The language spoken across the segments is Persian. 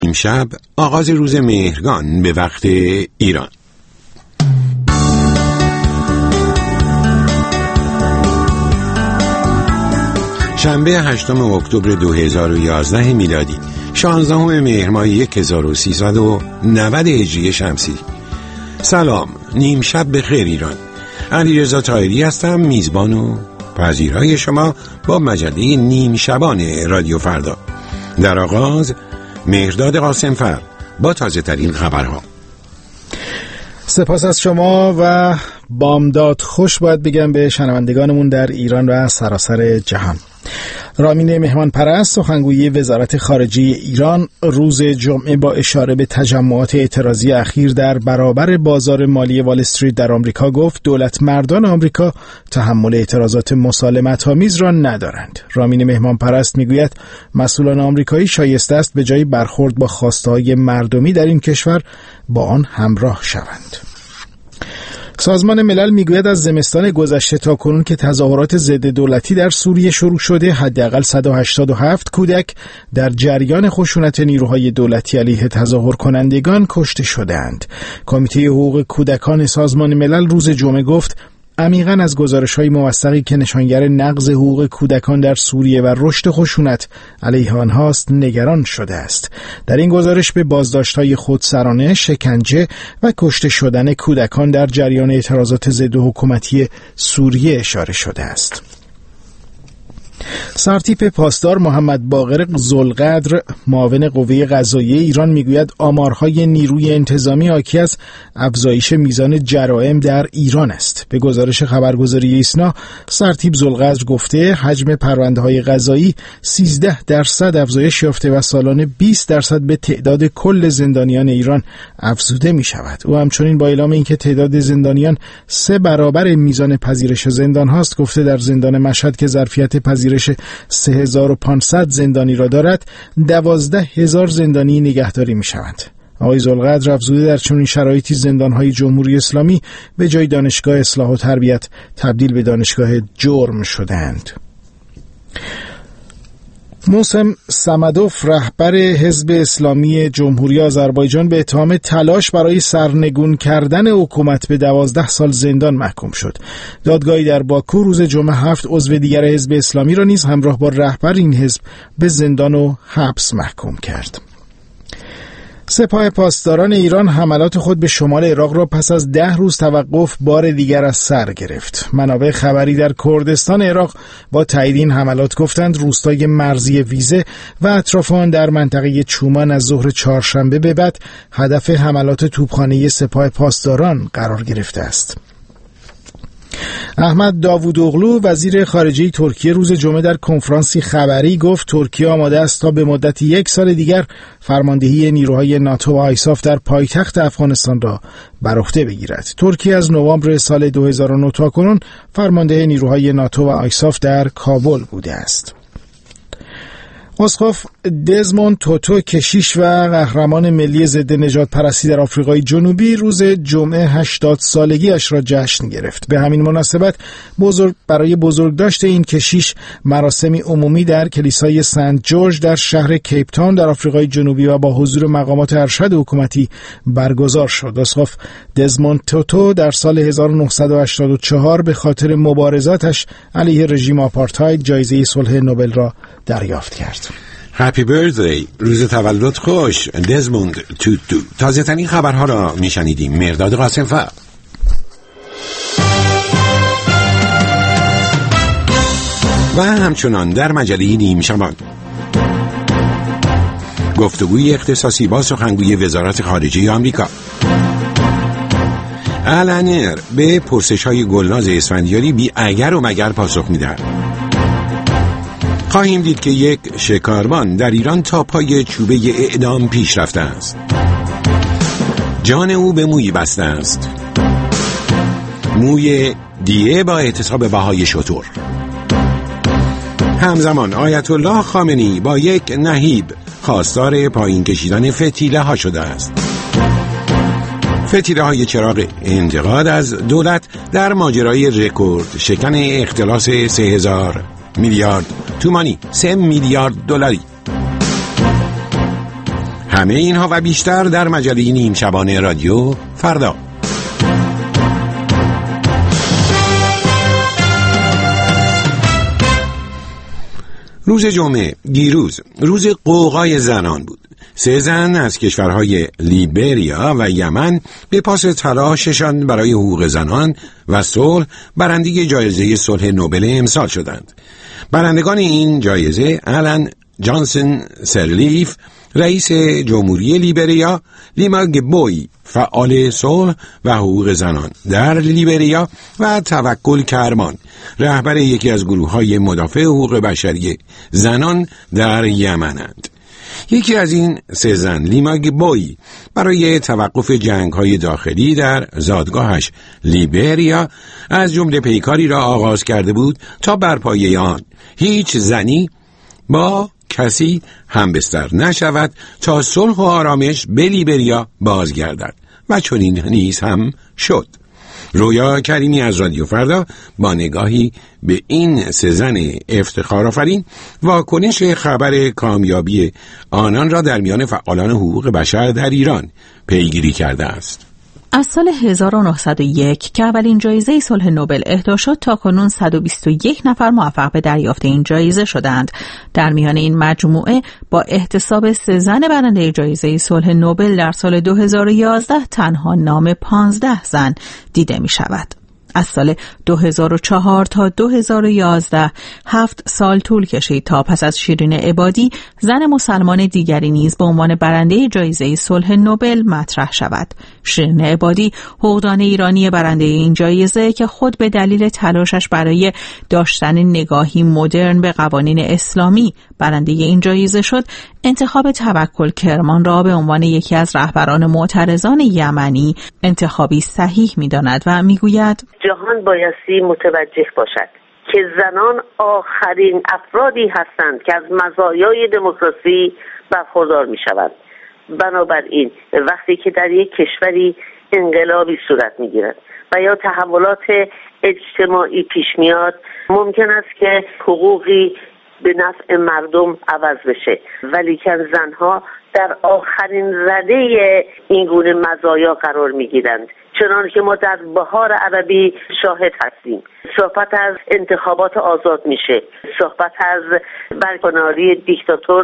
امشب آغاز روز مهرگان به وقت ایران. شنبه 8 اکتبر 2011 میلادی، 16 مهر ماه 1390 هجری شمسی. سلام، نیم شب بخیر ایران. علیرضا طاهری هستم، میزبان و پذیرای شما با مجله نیم شبانه رادیو فردا. در آغاز مهرداد قاسمفر با تازه ترین خبرها. سپاس از شما و بامداد خوش باید بگم به شنوندگانمون در ایران و سراسر جهان. رامین مهمان پرست، سخنگوی وزارت خارجه ایران، روز جمعه با اشاره به تجمعات اعتراضی اخیر در برابر بازار مالی وال استریت در آمریکا گفت دولت مردان آمریکا تحمل اعتراضات مسالمت‌آمیز را ندارند. رامین مهمان پرست میگوید مسئولان آمریکایی شایسته است به جای برخورد با خواسته‌های مردمی در این کشور با آن همراه شوند. سازمان ملل میگوید از زمستان گذشته تا کنون که تظاهرات ضد دولتی در سوریه شروع شده، حداقل 187 کودک در جریان خشونت نیروهای دولتی علیه تظاهر کنندگان کشته شدند. کمیته حقوق کودکان سازمان ملل روز جمعه گفت عمیقاً از گزارش‌های موثقی که نشانگر نقض حقوق کودکان در سوریه و رشد خشونت علیه آنهاست نگران شده است. در این گزارش به بازداشت‌های خودسرانه، شکنجه و کشته شدن کودکان در جریان اعتراضات ضد حکومتی سوریه اشاره شده است. سرتیپ پاسدار محمد باقر ذوالقدر، معاون قوه قضاییه ایران میگوید آمارهای نیروی انتظامی حاکی از افزایش میزان جرائم در ایران است. به گزارش خبرگزاری ایسنا، سرتیپ ذوالقدر گفته حجم پرونده‌های قضایی 13% افزایش یافته و سالانه 20% به تعداد کل زندانیان ایران افزوده می شود. او همچنین با اعلام اینکه تعداد زندانیان 3 برابر میزان پذیرش زندان هاست، گفته در زندان مشهد که ظرفیت پذیرش 3500 زندانی را دارد، 12000 زندانی نگهداری می شوند. آقای ذوالقدر افزوده در چنین شرایطی زندان‌های جمهوری اسلامی به جای دانشگاه اصلاح و تربیت تبدیل به دانشگاه جرم شدند. موسم صمدوف، رهبر حزب اسلامی جمهوری آذربایجان، به اتهام تلاش برای سرنگون کردن حکومت به 12 سال زندان محکوم شد. دادگاهی در باکو روز جمعه 7 عضو دیگر حزب اسلامی را نیز همراه با رهبر این حزب به زندان و حبس محکوم کرد. سپاه پاسداران ایران حملات خود به شمال عراق را پس از 10 روز توقف بار دیگر از سر گرفت. منابع خبری در کردستان عراق با تایید این حملات گفتند روستای مرزی ویزه و اطراف آن در منطقه چومان از ظهر چهارشنبه به بعد هدف حملات توپخانه سپاه پاسداران قرار گرفته است. احمد داوودوغلو، وزیر خارجه ترکیه، روز جمعه در کنفرانسی خبری گفت ترکیه آماده است تا به مدت 1 سال دیگر فرماندهی نیروهای ناتو و آیساف در پایتخت افغانستان را بر عهده بگیرد. ترکیه از نوامبر سال 2009 تا کنون فرمانده نیروهای ناتو و آیساف در کابل بوده است. اسقف دزموند توتو، کشیش و قهرمان ملی ضد نژاد پرستی در آفریقای جنوبی، روز جمعه 80 سالگیش را جشن گرفت. به همین مناسبت برای بزرگداشت این کشیش مراسمی عمومی در کلیسای سنت جورج در شهر کیپ تاون در آفریقای جنوبی و با حضور مقامات ارشد حکومتی برگزار شد. اسقف دزموند توتو در سال 1984 به خاطر مبارزاتش علیه رژیم آپارتاید جایزه صلح نوبل را دریافت کرد. هپی برزدی، روز تولد خوش دزموند توتو. تازه ترین خبرها را میشنیدیم. مهرداد قاسمفر. و همچنان در مجله نیم شبان گفتگوی اختصاصی با سخنگوی وزارت خارجه آمریکا. علنر به پرسش‌های گلناز اسفندیاری بی اگر و مگر پاسخ می‌دهد. خواهیم دید که یک شکاربان در ایران تا پای چوبه اعدام پیش رفته است. جان او به موی بسته است. موی دیه با اعتصاب بهای شتر. همزمان آیت الله خامنه‌ای با یک نهیب خواستار پایین کشیدن فتیله ها شده است. فتیله های چراغ انتقاد از دولت در ماجرای رکورد شکن اختلاس 3000 میلیارد تومانی، 3 میلیارد دلاری. همه اینها و بیشتر در مجله نیم شبانه رادیو فردا. روز جمعه دیروز روز غوغای زنان بود. 3 زن از کشورهای لیبریا و یمن به پاس تلاششان برای حقوق زنان و صلح برنده جایزه صلح نوبل امسال شدند. برندگان این جایزه آلن جانسون سرلیف رئیس جمهوری لیبریا، لیما گبوی فعال صلح و حقوق زنان در لیبریا و توکل کرمان رهبر یکی از گروه‌های مدافع حقوق بشری زنان در یمنند. یکی از این 3 زن، لیما گبوی، برای توقف جنگ‌های داخلی در زادگاهش لیبریا از جمله پیکاری را آغاز کرده بود تا بر پایه آن هیچ زنی با کسی همبستر نشود تا صلح و آرامش به لیبریا بازگردد و چنین نیز هم شد. رویا کریمی از رادیو فردا با نگاهی به این 3 زن افتخارآفرین واکنش خبر کامیابی آنان را در میان فعالان حقوق بشر در ایران پیگیری کرده است. از سال 1901 که اولین جایزه صلح نوبل اهدا شد تاکنون 121 نفر موفق به دریافت این جایزه شدند. در میان این مجموعه با احتساب 3 زن برنده جایزه صلح نوبل در سال 2011 تنها نام 15 زن دیده می شود. از سال 2004 تا 2011 7 سال طول کشید تا پس از شیرین عبادی زن مسلمان دیگری نیز به عنوان برنده جایزه صلح نوبل مطرح شود. شیرین عبادی حقوقدان ایرانی برنده این جایزه که خود به دلیل تلاشش برای داشتن نگاهی مدرن به قوانین اسلامی برنده این جایزه شد، انتخاب توکل کرمان را به عنوان یکی از رهبران معترضان یمنی انتخابی صحیح می‌داند و می‌گوید جهان بایستی متوجه باشد که زنان آخرین افرادی هستند که از مزایای دموکراسی برخوردار می‌شوند. بنابراین وقتی که در یک کشوری انقلابی صورت می‌گیرد و یا تحولات اجتماعی پیش میاد، ممکن است که حقوقی به نفع مردم عوض بشه، ولی که زنها در آخرین رده این گونه مزایا قرار میگیرند. چنان که ما در بهار عربی شاهد هستیم. صحبت از انتخابات آزاد میشه، صحبت از برکناری دیکتاتور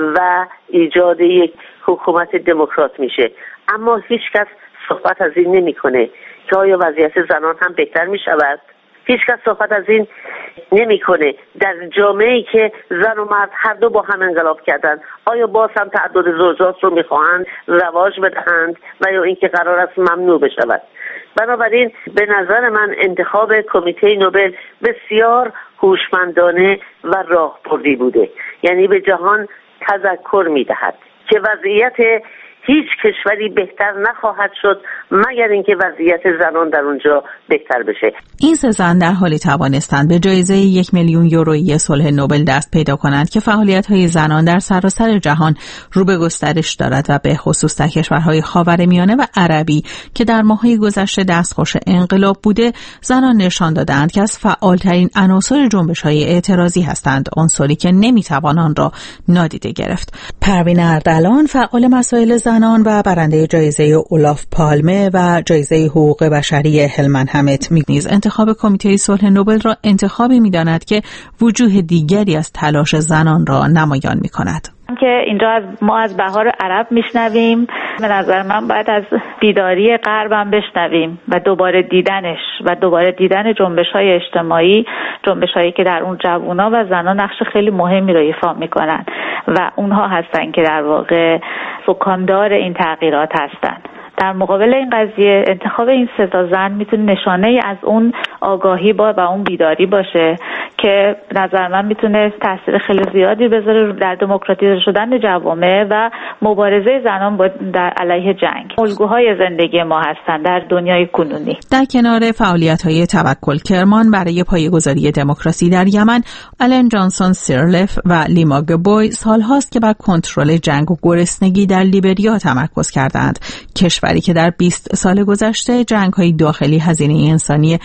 و ایجاد یک حکومت دموکرات میشه، اما هیچ کس صحبت از این نمیکنه که آیا وضعیت زنان هم بهتر میشود. هیچ کس صحبت از این نمیکنه در جامعه‌ای که زن و مرد هر دو با هم انقلاب کردند، آیا باز هم تعدد زوجات رو میخواهند رواج بدهند و یا اینکه قرار است ممنوع بشود. بنابراین به نظر من انتخاب کمیته نوبل بسیار هوشمندانه و راهبردی بوده، یعنی به جهان تذکر میدهد که وضعیت هیچ کشوری بهتر نخواهد شد مگر اینکه وضعیت زنان در اونجا بهتر بشه. این 3 زن در حالی توانستند به جایزه 1 میلیون یورویی صلح نوبل دست پیدا کنند که فعالیت‌های زنان در سراسر جهان رو به گسترش دارد و به خصوص در کشورهای خاورمیانه و عربی که در ماه‌های گذشته دستخوش انقلاب بوده، زنان نشان دادند که از فعالترین عناصر جنبش‌های اعتراضی هستند، عنصری که نمی‌توان آن را نادیده گرفت. پروین اردلان فعال مسائل زنان و برنده جایزه اولاف پالمه و جایزه حقوق بشری هلمن همت نیز انتخاب کمیته صلح نوبل را انتخابی می‌داند که وجوه دیگری از تلاش زنان را نمایان می‌کند. که اینجا ما از بهار عرب میشنویم، به نظر من باید از بیداری غرب هم بشنویم و دوباره دیدنش و دوباره دیدن جنبش‌های اجتماعی، جنبش‌هایی که در اون جوونا و زنان نقش خیلی مهمی رو ایفا میکنن و اونها هستن که در واقع سکاندار این تغییرات هستن. در مقابل این قضیه انتخاب این 3 زن میتونه نشانه از اون آگاهی و اون بیداری باشه که نظر من میتونه تاثیر خیلی زیادی بذاره در دموکراتیزه شدن جوامع و مبارزه زنان در علیه جنگ. الگوهای زندگی ما هستن در دنیای کنونی. در کنار فعالیت‌های توکل کرمان برای پایه‌گذاری دموکراسی در یمن، آلن جانسون سرلیف و لیما گبوی سالهاست که بر کنترل جنگ و گرسنگی در لیبریا تمرکز کردند. کشوری که در 20 سال گذشته جنگ‌های داخلی هزینه انسانی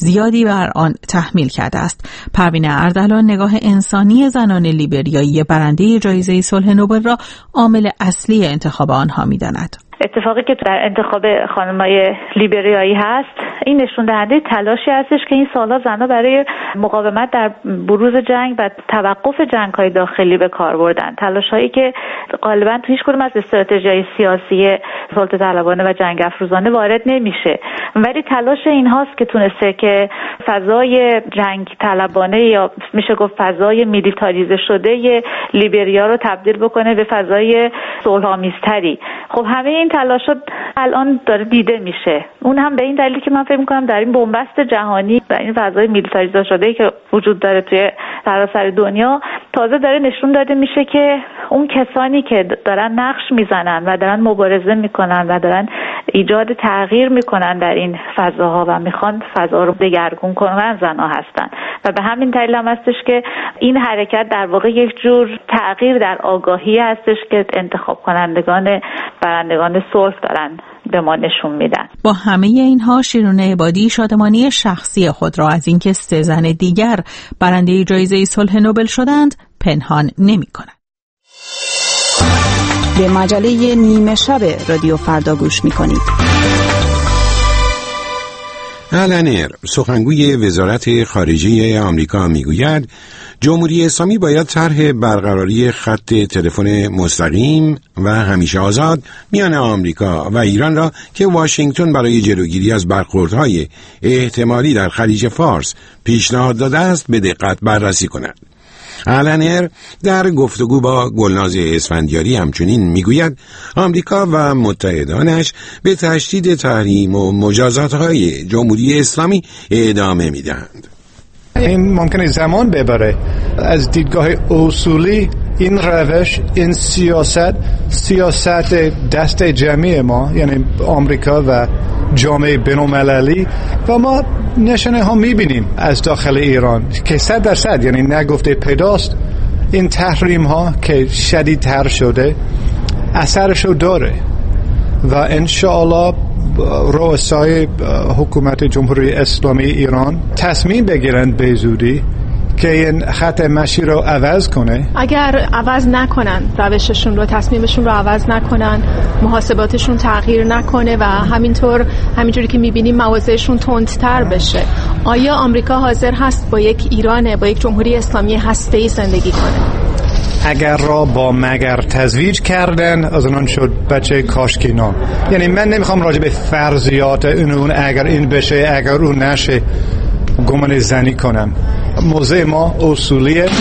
زیادی بر آن تحمیل کرده است. پروین اردلان نگاه انسانی زنان لیبریایی برنده جایزه صلح نوبل را عامل اصلی انتخاب آنها می‌داند. اتفاقی که در انتخاب خانم‌های لیبریایی هست این نشون دهنده تلاشی هستش که این سال‌ها زن‌ها برای مقاومت در بروز جنگ و توقف جنگ‌های داخلی به کار بردن، تلاش‌هایی که غالباً تو هیچ کدوم از استراتژی‌های سیاسی سلطه طلبانه و جنگ افروزانه وارد نمیشه، ولی تلاش اینهاست که تونسته که فضای جنگ طلبانه یا میشه گفت فضای میلیتاریزه شده لیبریا رو تبدیل بکنه به فضای صلح‌آمیزتری. خب همه این تلاشات الان داره دیده میشه، اون هم به این دلیل که من فکر می‌کنم در این بنبست جهانی و این فضای میلیتاریزه شده‌ای که وجود داره توی سراسر دنیا تازه داره نشون داده میشه که اون کسانی که دارن نقش میزنن و دارن مبارزه میکنن و دارن ایجاد تغییر میکنن در این فضاها و میخوان فضا رو دگرگون کنن زنها هستن و به همین دلیل هم هستش که این حرکت در واقع یک جور تغییر در آگاهی هستش که انتخاب کنندگان برندگان صلح دارن به ما نشون میدن. با همه اینها شیرونه عبادی شادمانی شخصی خود را از اینکه 3 زن دیگر برنده جایزه صلح نوبل شدند پنهان نمی‌کند. به مجله نیمه شب رادیو فردا گوش می‌کنید. آلن سخنگوی وزارت خارجه آمریکا میگوید جمهوری اسلامی باید طرح برقراری خط تلفن مستقیم و همیشه آزاد میان آمریکا و ایران را که واشنگتن برای جلوگیری از برخوردهای احتمالی در خلیج فارس پیشنهاد داده است به دقت بررسی کند. آلن در گفتگو با گلناز اسفندیاری همچنین میگوید آمریکا و متحدانش به تشدید تحریم و مجازات‌های جمهوری اسلامی ادامه میدهند. این ممکنه زمان ببره. از دیدگاه اصولی این روش، این سیاست دست جمعی ما، یعنی آمریکا و جامعه بین‌المللی، و ما نشانه ها میبینیم از داخل ایران که 100% یعنی نگفته پیداست این تحریم ها که شدیدتر شده اثرشو داره و انشاءالله رؤسای حکومت جمهوری اسلامی ایران تصمیم بگیرند به زودی که این خط مشی رو عوض کنه. اگر عوض نکنن روششون رو، تصمیمشون رو عوض نکنن، محاسباتشون تغییر نکنه و همینجوری که میبینیم مواضعشون تندتر بشه، آیا آمریکا حاضر هست با یک ایران، با یک جمهوری اسلامی هسته‌ای زندگی کنه؟ اگر را با مگر تزویج کردن از اونان شد بچه کاشکینان. یعنی من نمیخوام راجع به فرضیات اون اگر این بشه اگر اون نشه گمان زنی کنم. موضع ما اصولیه،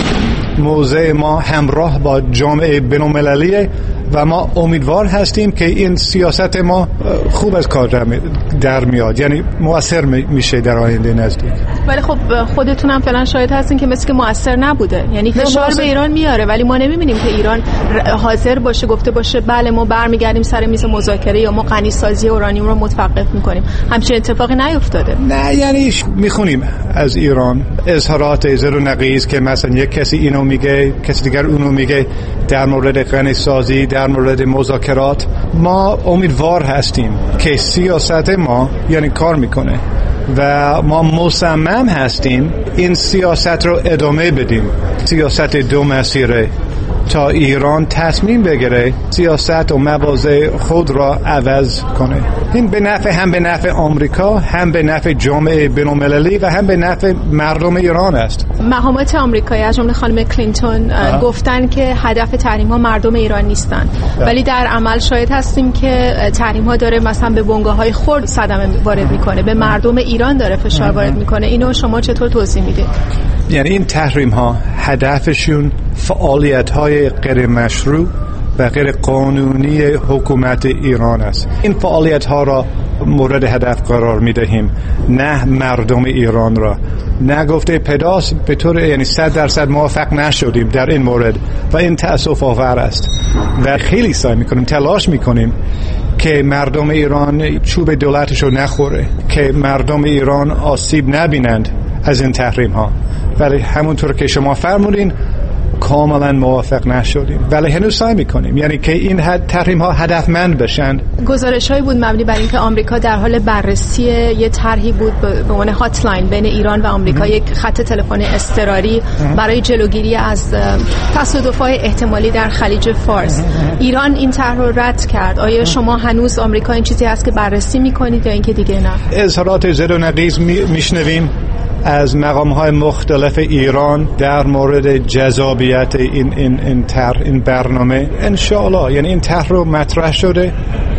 موضع ما همراه با جامعه بین‌المللیه و ما امیدوار هستیم که این سیاست ما خوب از کار در میاد، یعنی مؤثر میشه در آینده نزدیک. ولی خب خودتون هم فعلا شاهد هستین که مثل که مؤثر نبوده، یعنی فشار به ایران میاره ولی ما نمیبینیم که ایران حاضر باشه گفته باشه بله ما برمیگردیم سر میز مذاکره یا ما غنیسازی اورانیوم رو متوقف میکنیم. همچین اتفاقی نیفتاده. نه، یعنی میخونیم از ایران اظهارات زر و نقیض که مثلا یک کسی اینو میگه کسی دیگر اونو میگه در مورد غنیسازی، در مورد مذاکرات. ما امیدوار هستیم که سیاست ما یعنی کار میکنه و ما مصمم هستیم این سیاست رو ادامه بدیم، سیاست دو مسیره، تا ایران تصمیم بگیره سیاست و مواضع خود را عوض کنه. این به نفع هم به نفع آمریکا، هم به نفع جامعه بین‌المللی و هم به نفع مردم ایران است. مقامات آمریکایی از جمله خانم کلینتون گفتن که هدف تحریم ها مردم ایران نیستن، ولی در عمل شاهد هستیم که تحریم ها داره مثلا به بنگاه‌های خرد صدمه وارد میکنه، به مردم ایران داره فشار وارد میکنه. اینو شما چطور توضیح میدید؟ یعنی این تحریم ها هدفشون فعالیت های غیر مشروع و غیر قانونی حکومت ایران است. این فعالیت ها را مورد هدف قرار می دهیم، نه مردم ایران را. نگفته پیداست به طور یعنی 100% موافق نشدیم در این مورد و این تأسف آور است و خیلی سعی می کنیم، تلاش می کنیم که مردم ایران چوب دولتش رو نخوره، که مردم ایران آسیب نبینند از این تحریم ها. ولی همونطور که شما فرمودین کاملا موافق نشدیم، ولی هنوز سعی میکنیم یعنی که این تحریم ها هدفمند بشن. گزارش هایی بود مبنی بر اینکه آمریکا در حال بررسی یه طرحی بود به عنوان هاتلاین بین ایران و آمریکا، یک خط تلفن اضطراری برای جلوگیری از تصادف‌های احتمالی در خلیج فارس. ایران این طرح رو رد کرد. آیا شما هنوز آمریکا این چیزی هست که بررسی میکنید یا اینکه دیگه نه؟ اظهارات زد و نقیض میشنویم از مقام‌های مختلف ایران در مورد جذابیت این طرح، این برنامه. انشاءالله یعنی این طرح رو مطرح شده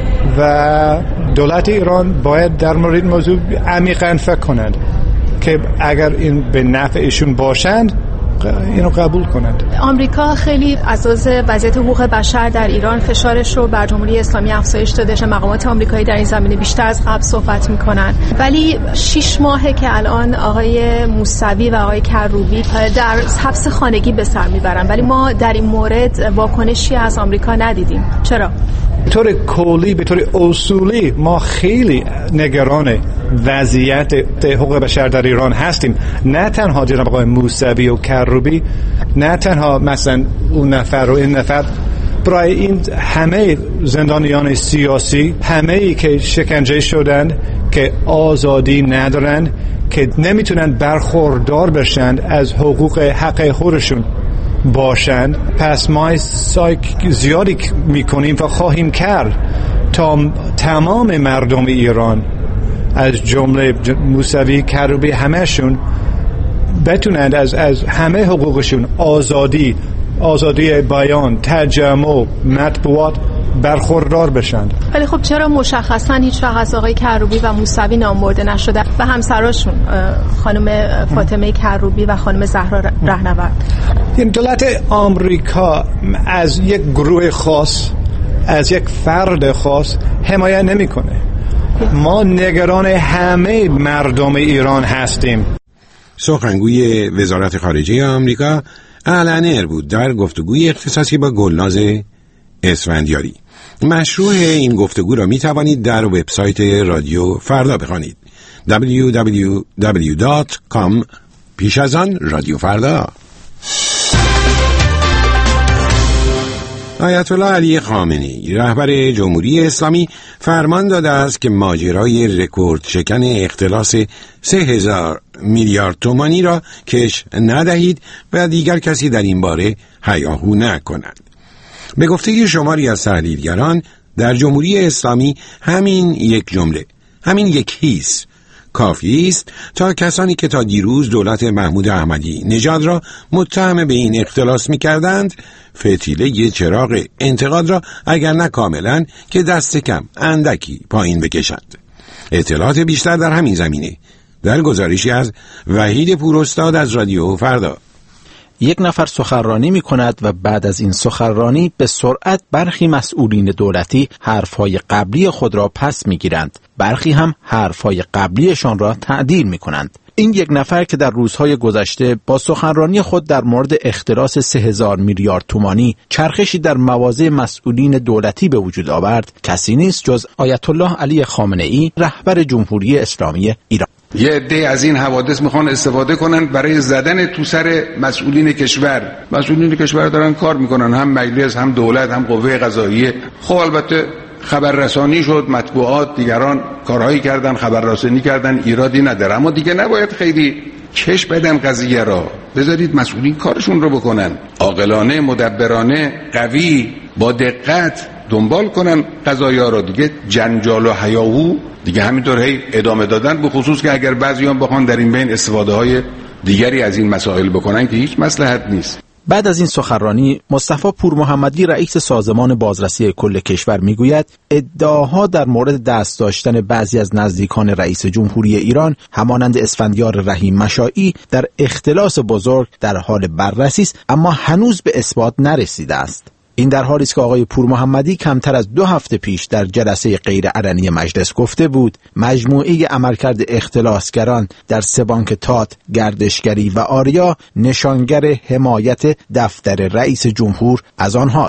و دولت ایران باید در مورد این موضوع عمیقاً فکر کنند که اگر این به نفع ایشون باشند اینو قبول کنند. آمریکا خیلی از وضعیت حقوق بشر در ایران فشارش رو بر جمهوری اسلامی افزایش داده شه. مقامات آمریکایی در این زمینه بیشتر از قبل صحبت میکنن، ولی 6 ماهه که الان آقای موسوی و آقای کروبی در حبس خانگی به سر میبرن، ولی ما در این مورد واکنشی از آمریکا ندیدیم. چرا؟ به طور کلی، به طور اصولی ما خیلی نگران وضعیت حقوق بشر در ایران هستیم. نه تنها جناب آقای موسوی و کروبی، نه تنها مثلا اون نفر و این نفر، برای این همه زندانیان سیاسی، همه ای که شکنجه شدن، که آزادی ندارن، که نمیتونن برخوردار بشن از حق خودشون باشند. پس ما سعی زیادی میکنیم و خواهیم کرد تا تمام مردم ایران از جمله موسوی، کروبی، همهشون بتونند از همه حقوقشون، آزادی بیان، تجمع، مطبوعات برخوردار بشند. ولی خب چرا مشخصا هیچ وقت از آقای کروبی و موسوی نام برده نشده و همسراشون خانم فاطمه کروبی و خانم زهرا رهنورد؟ این دولت آمریکا از یک گروه خاص، از یک فرد خاص حمایت نمیکنه. ما نگران همه مردم ایران هستیم. سخنگوی وزارت خارجه آمریکا علنر بود در گفتگوی اختصاصی با گلناز اسفندیاری. مشروع این گفتگو را می توانید در وبسایت رادیو فردا بخوانید. www.com پیش از آن رادیو فردا. آیت الله علی خامنه‌ای رهبر جمهوری اسلامی فرمان داده است که ماجرای رکورد شکن اختلاس 3000 میلیارد تومانی را کش ندهید و دیگر کسی در این باره هیاهو نکند. به گفته شماری از تحلیلگران در جمهوری اسلامی همین یک جمله، همین یک حیث کافی است تا کسانی که تا دیروز دولت محمود احمدی نژاد را متهم به این اختلاس می‌کردند فتیله چراغ انتقاد را اگر نه کاملا که دست کم اندکی پایین بکشند. اطلاعات بیشتر در همین زمینه در گزارشی از وحید پوراستاد از رادیو فردا. یک نفر سخنرانی می کند و بعد از این سخنرانی به سرعت برخی مسئولین دولتی حرفهای قبلی خود را پس می گیرند. برخی هم حرفهای قبلیشان را تعدیل می کنند. این یک نفر که در روزهای گذشته با سخنرانی خود در مورد اختلاس 3000 میلیارد تومانی چرخشی در مواضع مسئولین دولتی به وجود آورد، کسی نیست جز آیت الله علی خامنه‌ای رهبر جمهوری اسلامی ایران. یه عده از این حوادث میخوان استفاده کنن برای زدن تو سر مسئولین کشور. مسئولین کشور دارن کار میکنن، هم مجلس، هم دولت، هم قوه قضاییه. خب البته خبررسانی شد، مطبوعات، دیگران کارهایی کردن، خبررسانی کردن، ایرادی نداره، اما دیگه نباید خیلی کش بدن قضیه را. بذارید مسئولین کارشون رو بکنن، عاقلانه، مدبرانه، قوی، با دقت دنبال کنن قضایا رو. دیگه جنجال و هیاهو دیگه همینطور هی ادامه دادن، به خصوص که اگر بعضیان بخوان در این بین استفاده های دیگری از این مسائل بکنن که هیچ مصلحت نیست. بعد از این سخنرانی مصطفی پورمحمدی رئیس سازمان بازرسی کل کشور میگوید ادعاها در مورد دست داشتن بعضی از نزدیکان رئیس جمهوری ایران همانند اسفندیار رحیم مشائی در اختلاس بزرگ در حال بررسی است، اما هنوز به اثبات نرسیده است. این در حالی است که آقای پورمحمدی کمتر از 2 هفته پیش در جلسه غیرعلنی مجلس گفته بود مجموعه عملکرد اختلاسگران در 3 بانک تات، گردشگری و آریا نشانگر حمایت دفتر رئیس جمهور از آنهاست.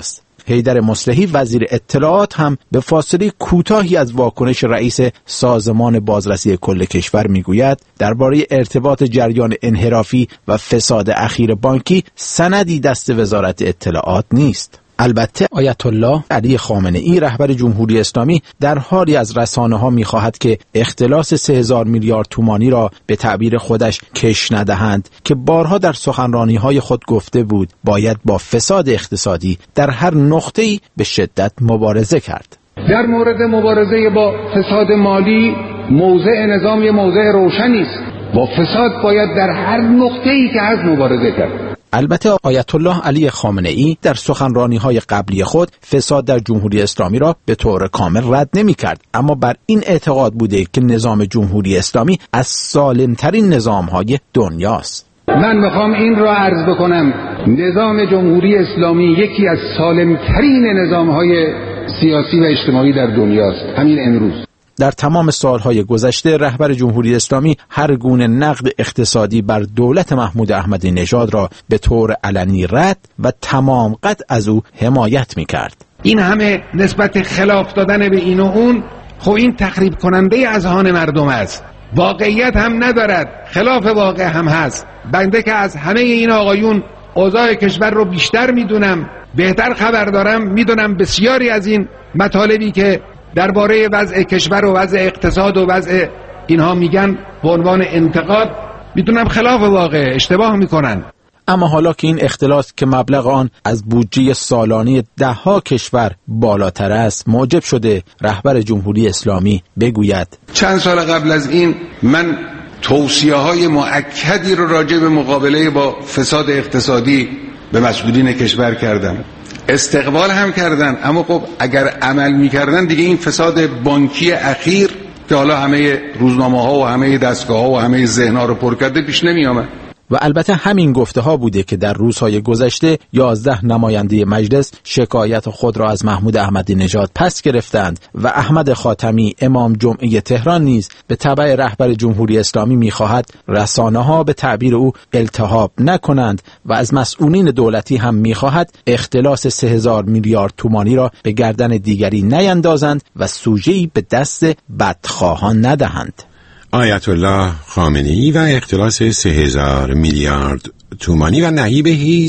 حیدر مصلحی وزیر اطلاعات هم به فاصله کوتاهی از واکنش رئیس سازمان بازرسی کل کشور میگوید درباره ارتباط جریان انحرافی و فساد اخیر بانکی سندی دست وزارت اطلاعات نیست. البته آیت الله علی خامنه‌ای رهبر جمهوری اسلامی در حالی از رسانه‌ها می‌خواهد که اختلاس 3000 میلیارد تومانی را به تعبیر خودش کش ندهند که بارها در سخنرانی‌های خود گفته بود باید با فساد اقتصادی در هر نقطه‌ای به شدت مبارزه کرد. در مورد مبارزه با فساد مالی موضع نظام یه موضع روشنی است. با فساد باید در هر نقطه‌ای که هست مبارزه کرد. البته آیت الله علی خامنه‌ای در سخنرانی‌های قبلی خود فساد در جمهوری اسلامی را به طور کامل رد نمی‌کرد، اما بر این اعتقاد بوده که نظام جمهوری اسلامی از سالم‌ترین نظام‌های دنیاست. من میخوام این را عرض بکنم، نظام جمهوری اسلامی یکی از سالم‌ترین نظام‌های سیاسی و اجتماعی در دنیاست. همین امروز در تمام سالهای گذشته رهبر جمهوری اسلامی هر گونه نقد اقتصادی بر دولت محمود احمدی نژاد را به طور علنی رد و تمام قد از او حمایت می‌کرد. این همه نسبت خلاف دادن به این و اون، خب این تخریب کننده اذهان مردم است. واقعیت هم ندارد، خلاف واقع هم هست. بنده که از همه این آقایون اوضاع کشور رو بیشتر میدونم، بهتر خبر دارم، میدونم بسیاری از این مطالبی که درباره وضع کشور و وضع اقتصاد و وضع اینها میگن به عنوان انتقاد، میدونم خلاف واقع، اشتباه میکنن. اما حالا که این اختلاس که مبلغ آن از بودجه سالانه ده‌ها کشور بالاتر است موجب شده رهبر جمهوری اسلامی بگوید چند سال قبل از این من توصیه‌های مؤکدی رو راجع به مقابله با فساد اقتصادی به مسئولین کشور کردم. استقبال هم کردن، اما خب اگر عمل میکردن دیگه این فساد بانکی اخیر که حالا همه روزنامه‌ها و همه دستگاه‌ها و همه ذهن‌ها رو پر کرده پیش نمی آمد. و البته همین گفته ها بوده که در روزهای گذشته 11 نماینده مجلس شکایت خود را از محمود احمدی نژاد پس گرفتند و احمد خاتمی امام جمعه تهران نیز به تبع رهبر جمهوری اسلامی می‌خواهد رسانه‌ها به تعبیر او التهاب نکنند و از مسئولین دولتی هم می‌خواهد اختلاس 3000 میلیارد تومانی را به گردن دیگری نیندازند و سوژه‌ای به دست بدخواهان ندهند. آیت الله خامنه‌ای و اختلاس 3000 میلیارد تومانی و نهیب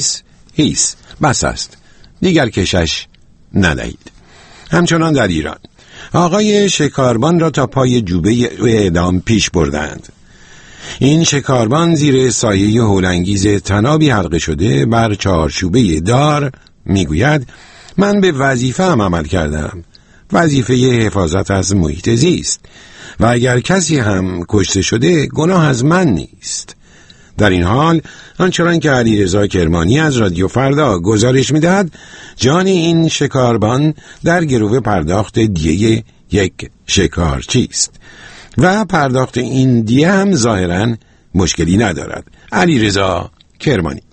هیس بس است، دیگر کشش ندهید. همچنان در ایران آقای شکاربان را تا پای جوبه اعدام پیش بردند. این شکاربان زیر سایه هولانگیز طنابی حلقه شده بر چارچوبه دار میگوید من به وظیفه‌ام عمل کردم، وظیفه حفاظت از محیط زیست و اگر کسی هم کشته شده گناه از من نیست. در این حال آنچنان که علیرضا کرمانی از رادیو فردا گزارش می‌دهد جان این شکاربان در گرو پرداخت دیه یک شکارچی است و پرداخت این دیه هم ظاهراً مشکلی ندارد. علیرضا کرمانی.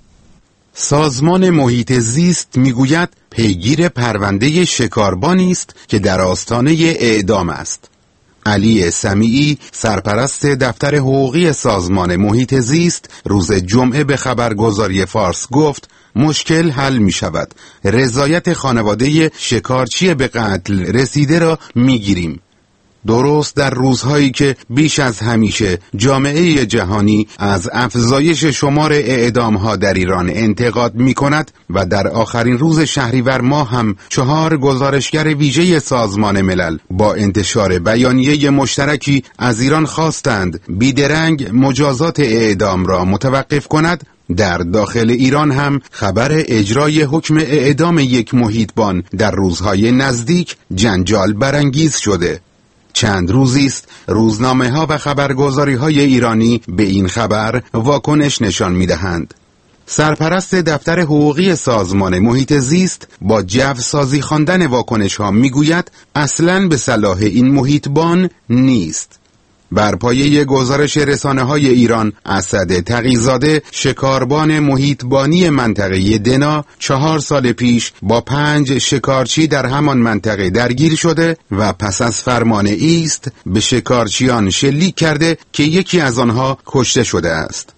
سازمان محیط زیست میگوید پیگیر پرونده شکاربانی است که در آستانه اعدام است. علی سمیعی سرپرست دفتر حقوقی سازمان محیط زیست روز جمعه به خبرگزاری فارس گفت مشکل حل می شود. رضایت خانواده شکارچی به قتل رسیده را می گیریم. درست در روزهایی که بیش از همیشه جامعه جهانی از افزایش شمار اعدامها در ایران انتقاد می کند و در آخرین روز شهریور ماه هم 4 گزارشگر ویژه سازمان ملل با انتشار بیانیه مشترکی از ایران خواستند بیدرنگ مجازات اعدام را متوقف کند، در داخل ایران هم خبر اجرای حکم اعدام یک محیطبان در روزهای نزدیک جنجال برانگیز شده. چند روزی است روزنامه‌ها و خبرگزاری‌های ایرانی به این خبر واکنش نشان می‌دهند. سرپرست دفتر حقوقی سازمان محیط زیست با جوسازی خواندن واکنش‌ها می‌گوید اصلاً به صلاح این محیطبان نیست. بر پایه گزارش رسانه‌های ایران، اسد تقی‌زاده شکاربان محیطبانی منطقه دنا 4 سال پیش با 5 شکارچی در همان منطقه درگیر شده و پس از فرمان ایست به شکارچیان شلیک کرده که یکی از آنها کشته شده است.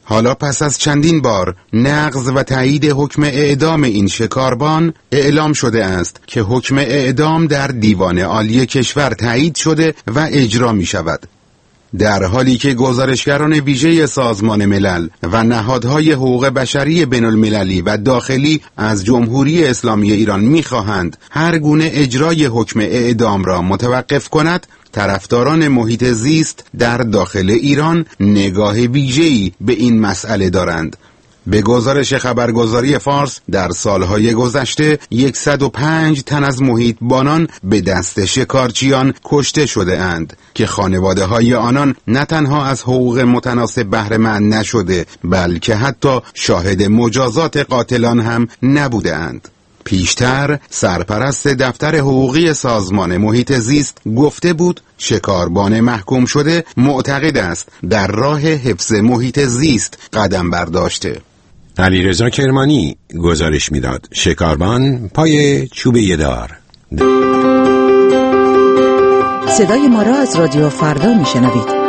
حالا پس از چندین بار نقض و تایید حکم اعدام این شکاربان، اعلام شده است که حکم اعدام در دیوان عالی کشور تایید شده و اجرا می شود. در حالی که گزارشگران ویژه سازمان ملل و نهادهای حقوق بشری بین المللی و داخلی از جمهوری اسلامی ایران می‌خواهند هر گونه اجرای حکم اعدام را متوقف کند، طرفداران محیط زیست در داخل ایران نگاه ویژه‌ای به این مسئله دارند. به گزارش خبرگزاری فارس در سالهای گذشته 105 تن از محیط بانان به دست شکارچیان کشته شده اند که خانواده های آنان نه تنها از حقوق متناسب بهره مند نشده بلکه حتی شاهد مجازات قاتلان هم نبوده اند. پیشتر سرپرست دفتر حقوقی سازمان محیط زیست گفته بود شکاربان محکوم شده معتقد است در راه حفظ محیط زیست قدم برداشته. علیرضا کرمانی گزارش میداد. شکاربان پای چوبه دار. صدای ما را از رادیو فردا میشنوید.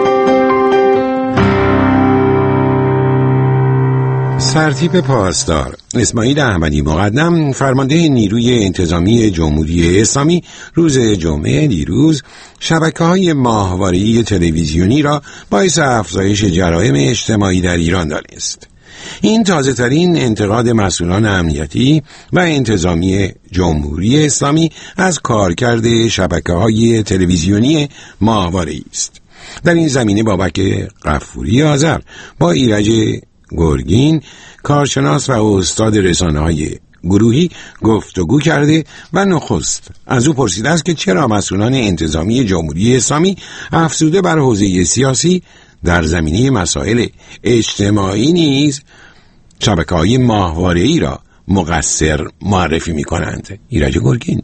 سرتیپ پاسدار اسماعیل احمدی مقدم، فرمانده نیروی انتظامی جمهوری اسلامی، روز جمعه دیروز شبکه‌های ماهواره‌ای تلویزیونی را باعث افزایش جرایم اجتماعی در ایران دانست. این تازه‌ترین انتقاد مسئولان امنیتی و انتظامی جمهوری اسلامی از کارکرد شبکه‌های تلویزیونی ماهواره‌ای است. در این زمینه بابک غفوری آذر با ایرج گرگین، کارشناس و استاد رسانه‌های گروهی گفتگو کرده و نخست از او پرسیده است که چرا مسئولان انتظامی جمهوری اسلامی افزوده بر حوزه سیاسی در زمینه مسائل اجتماعی نیز شبکه‌های ماهواره‌ای را مقصر معرفی می‌کنند. ایرج گرگین: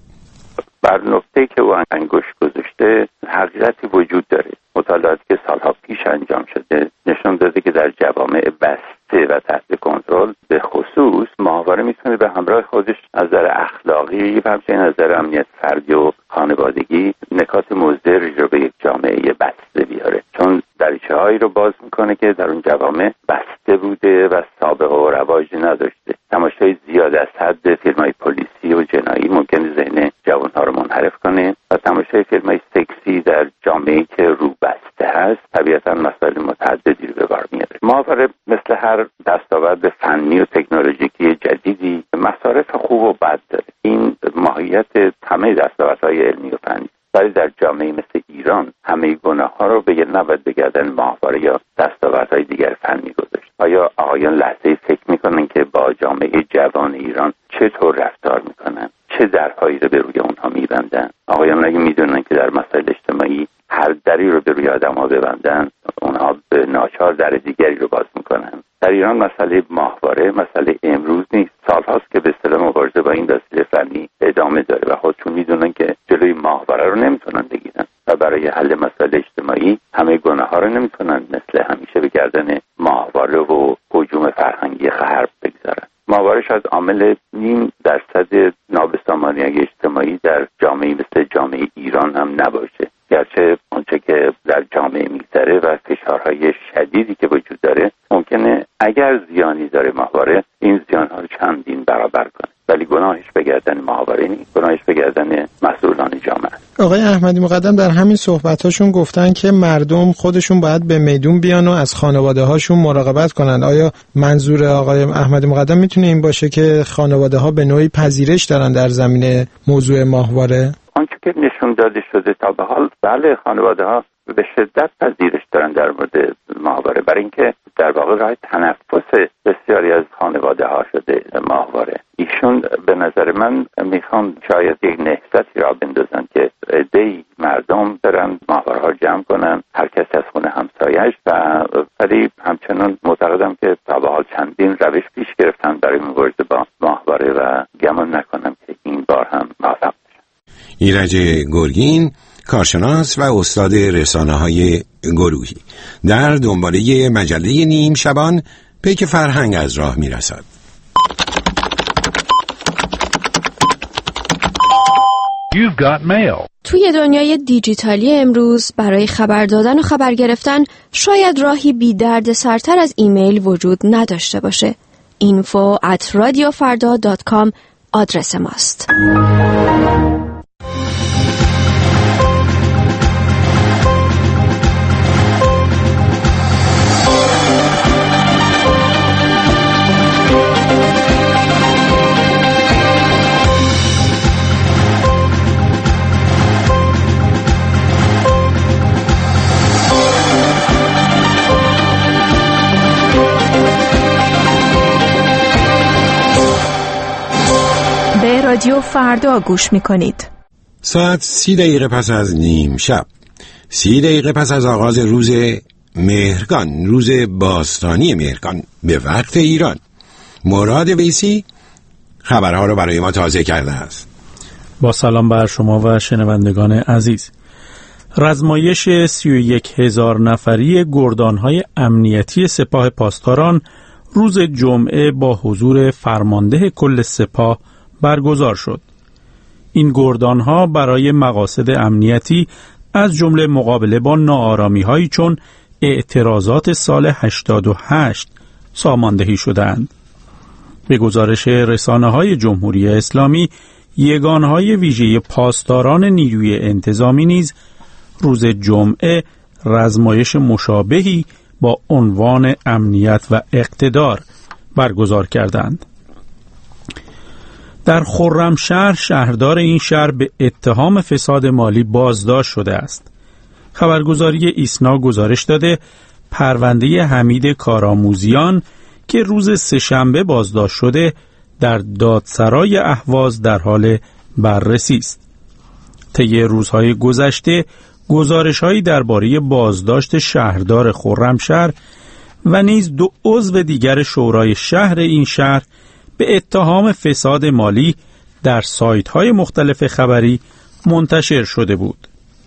بر نقطه‌ای که او انگشت گذاشته حقیقتی وجود داره. مطالعاتی که سالها پیش انجام شده نشون داده که در جوامع بسته و تحت کنترل به خصوص ماهواره میتونه به همراه خودش از نظر اخلاقی و همچنین از نظر امنیت فردی و خانوادگی نکات مضری رو به یک جامعه بسته بیاره، چون دریچه‌هایی رو باز میکنه که در اون جوامع بسته بوده و سابقه و رواجی نداشته. تماشای زیاد از حد فیلم‌های پلیسی و جنایی ممکنه ذهن جوان‌ها رو منحرف کنه و تماشای فیلم‌های سکسی در جامعه‌ای که رو بسته هست طبیعتاً مسائل متعددی رو به بار میاره. ماهواره مثل هر دستاورد فنی و تکنولوژیکی جدیدی مصارف خوب و بد داره. این ماهیت همه دستاوردهای علمی و فنی، ولی در جامعه مثل ایران همه گناه‌ها رو به نباید به گردن ماهواره یا دستاوردهای دیگر فنی گذاشت. آیا آقایان لحظه‌ای فکر می‌کنن که با جامعه جوان ایران چطور رفتار می‌کنن؟ چه درهایی رو به روی اونها می‌بندن؟ آقایان اگه می‌دونن که در مسائل اجتماعی هر دری رو به روی آدم‌ها ببندن، اونها به ناچار در دیگری رو باز می‌کنن. در ایران مسئله ماهواره مسئله امروز نیست، سال‌هاست که به اصطلاح مبارزه با این وسیله فنی ادامه داره و خودشون می‌دونن که جلوی ماهواره رو نمی‌تونن بگیرن و برای حل مسائل اجتماعی همه گناه‌ها رو نمی‌تونن مثل همیشه به گردن ماهواره و هجوم فرهنگی غرب بگذارن. ماهواره شاید عامل 0.5% نابسامانی اجتماعی در جامعه مثل جامعه ایران هم نباشه، گرچه آنچه که در جامعه میگذره و فشارهای شدیدی که وجود داره ممکنه اگر زیانی داره ماهواره این زیانها رو چندین برابر کنه، ولی گناهش به گردن ماهواره نیست، گناهش به گردن مسئولان جامعه. آقای احمدی مقدم در همین صحبتاشون گفتن که مردم خودشون باید به میدون بیان و از خانواده هاشون مراقبت کنن. آیا منظور آقای احمدی مقدم میتونه این باشه که خانواده ها به نوعی پذیرش دارن در زمینه موضوع ماهواره؟ آنچه که نشون داده شده تا به حال بله، خانواده ها به شدت پذیرش دارن در مورد ماهواره، برای اینکه در واقع راه تنفس بسیاری از خانواده ها شده ماهواره. ایشون به نظر من میخوان شاید یک نهضتی را بندازن که عده‌ای مردم برن ماهواره ها جمع کنن، هر کسی از خونه همسایه‌اش، و ولی همچنان معتقدم که تا به حال چندین روش پیش گرفتن برای مبارزه با ماهواره و گمان نکنم که این بار هم موفق بشن. ایرج گرگین، کارشناس و استاد رسانه‌های گروهی، در دنباله مجله نیم شبان پیک فرهنگ از راه میرسد. You've got mail. توی دنیای دیجیتالی امروز برای خبر دادن و خبر گرفتن شاید راهی بی درد سرتر از ایمیل وجود نداشته باشه. info@radiofarda.com آدرس ماست. رادیو فردا گوش میکنید. ساعت 30 دقیقه پس از نیم شب، 30 دقیقه پس از آغاز روز مهرگان، روز باستانی مهرگان به وقت ایران، مراد ویسی خبرها رو برای ما تازه کرده است. با سلام بر شما و شنوندگان عزیز. رزمایش 31,000 نفری گردانهای امنیتی سپاه پاسداران روز جمعه با حضور فرمانده کل سپاه برگزار شد. این گردانها برای مقاصد امنیتی از جمله مقابله با ناآرامی‌هایی چون اعتراضات سال 88 ساماندهی شدند. به گزارش رسانه‌های جمهوری اسلامی، یگانهای ویژه پاسداران نیروی انتظامی نیز روز جمعه رزمایش مشابهی با عنوان امنیت و اقتدار برگزار کردند. در خرمشهر شهردار این شهر به اتهام فساد مالی بازداشت شده است. خبرگزاری ایسنا گزارش داده پرونده حمید کارآموزیان که روز سه‌شنبه بازداشت شده در دادسرای اهواز در حال بررسی است. طی روزهای گذشته گزارش‌هایی درباره بازداشت شهردار خرمشهر و نیز 2 عضو دیگر شورای شهر این شهر به اتهام فساد مالی در سایت‌های مختلف خبری منتشر شده بود.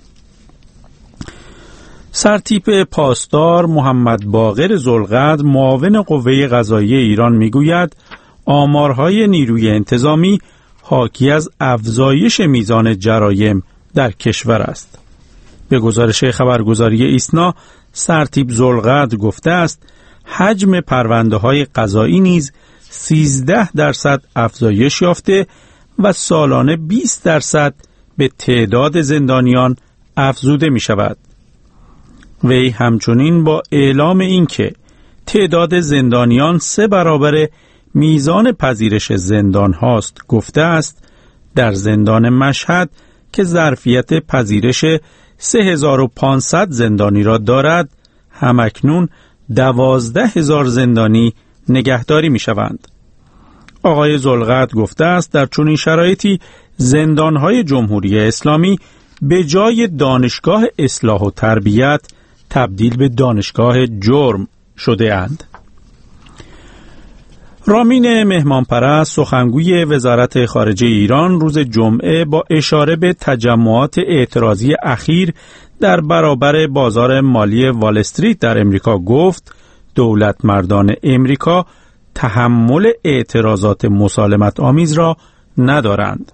سرتیپ پاسدار محمد باقر ذوالقدر معاون قوه قضاییه ایران میگوید آمارهای نیروی انتظامی حاکی از افزایش میزان جرایم در کشور است. به گزارش خبرگزاری ایسنا، سرتیپ ذوالقدر گفته است حجم پرونده‌های قضایی نیز 13% افزایش یافته و سالانه 20% به تعداد زندانیان افزوده می شود. وی همچنین با اعلام اینکه تعداد زندانیان 3 برابر میزان پذیرش زندان هاست گفته است در زندان مشهد که ظرفیت پذیرش 3500 زندانی را دارد همکنون 12,000 زندانی نگهداری می شوند. آقای ذوالقدر گفته است در چنین شرایطی زندانهای جمهوری اسلامی به جای دانشگاه اصلاح و تربیت تبدیل به دانشگاه جرم شده اند. رامین مهمانپرست سخنگوی وزارت خارجه ایران روز جمعه با اشاره به تجمعات اعتراضی اخیر در برابر بازار مالی وال استریت در امریکا گفت دولت مردان امریکا تحمل اعتراضات مسالمت آمیز را ندارند.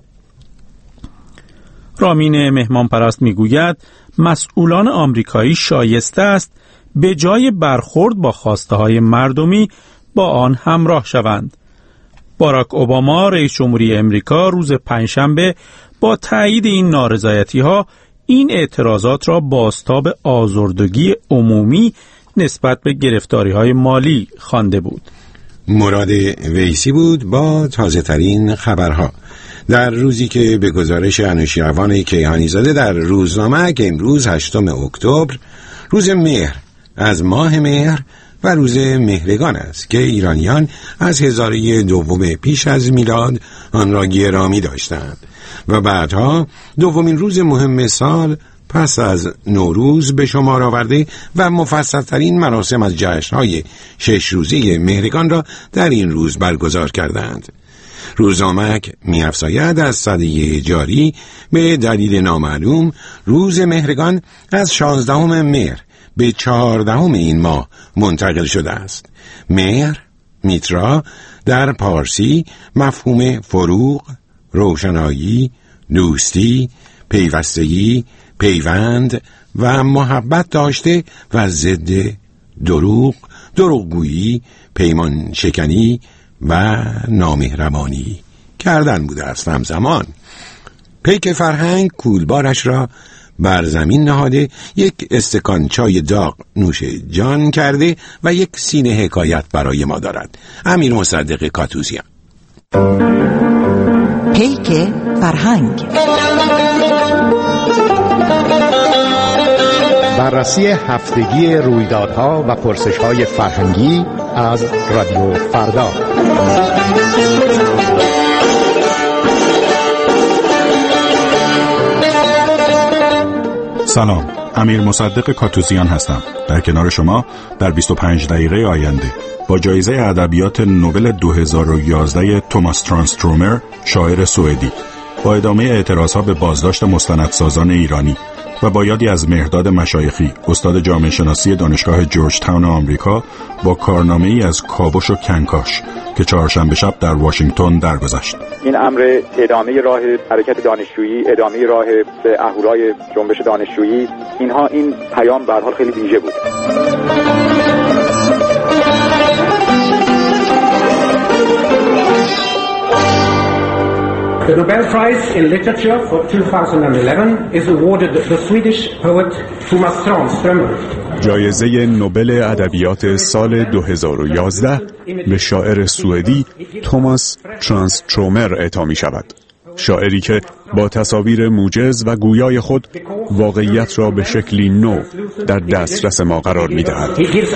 رامین مهمانپرست میگوید مسئولان آمریکایی شایسته است به جای برخورد با خواسته های مردمی با آن همراه شوند. باراک اوباما رئیس جمهوری امریکا روز پنجشنبه با تایید این نارضایتی ها این اعتراضات را بازتاب آزردگی عمومی نسبت به گرفتاری های مالی خوانده بود. مراد ویسی بود با تازه ترین خبرها در روزی که به گزارش انوشیروان کیهانی زاده در روزنامه که امروز 8 اکتبر روز مهر از ماه مهر و روز مهرگان است که ایرانیان از هزاره دوم پیش از میلاد آن را گرامی داشتند و بعدها دومین روز مهم سال پس از نوروز به شمار آورده و مفصل‌ترین مراسم از جشن‌های 6 روزه مهرگان را در این روز برگزار کردند. روزنامک می‌افزاید از سده جاری به دلیل نامعلوم روز مهرگان از 16 مهر به 14 این ماه منتقل شده است. مهر، میترا در پارسی مفهوم فروغ، روشنایی، دوستی، پیوستگی، پیوند و محبت داشته و ضد دروغ، دروغگویی، پیمان شکنی و نامهربانی کردن بوده است. همزمان پیک فرهنگ کولبارش را بر زمین نهاده، یک استکان چای داغ نوش جان کرده و یک سینه حکایت برای ما دارد. امیر مصدق کاتوزیان. پیک فرهنگ، بررسی هفتگی رویدادها و پرسش‌های فرهنگی از رادیو فردا. سلام، امیر مصدق کاتوزیان هستم. در کنار شما در 25 دقیقه آینده با جایزه ادبیات نوبل 2011 توماس ترانسترومر، شاعر سوئدی، با ادامه اعتراضها به بازداشت مستندسازان ایرانی و با یادی از مهرداد مشایخی، استاد جامعه شناسی دانشگاه جورج تاون آمریکا، با کارنامه‌ای از کاوش و کنکاش که چهارشنبه شب در واشنگتن درگذشت. این امر ادامه راه حرکت دانشجویی، ادامه راه به اهورای جنبش دانشجویی، این پیام به هر حال خیلی ویژه بود. The Nobel Prize in Literature for 2011 is awarded the Swedish poet Tomas Tranströmer. جایزه نوبل ادبیات سال 2011 به شاعر سوئدی توماس ترانسترومر اعطا می شود. شاعری که با تصاویر موجز و گویای خود واقعیت را به شکلی نو در دسترس ما قرار می دهد.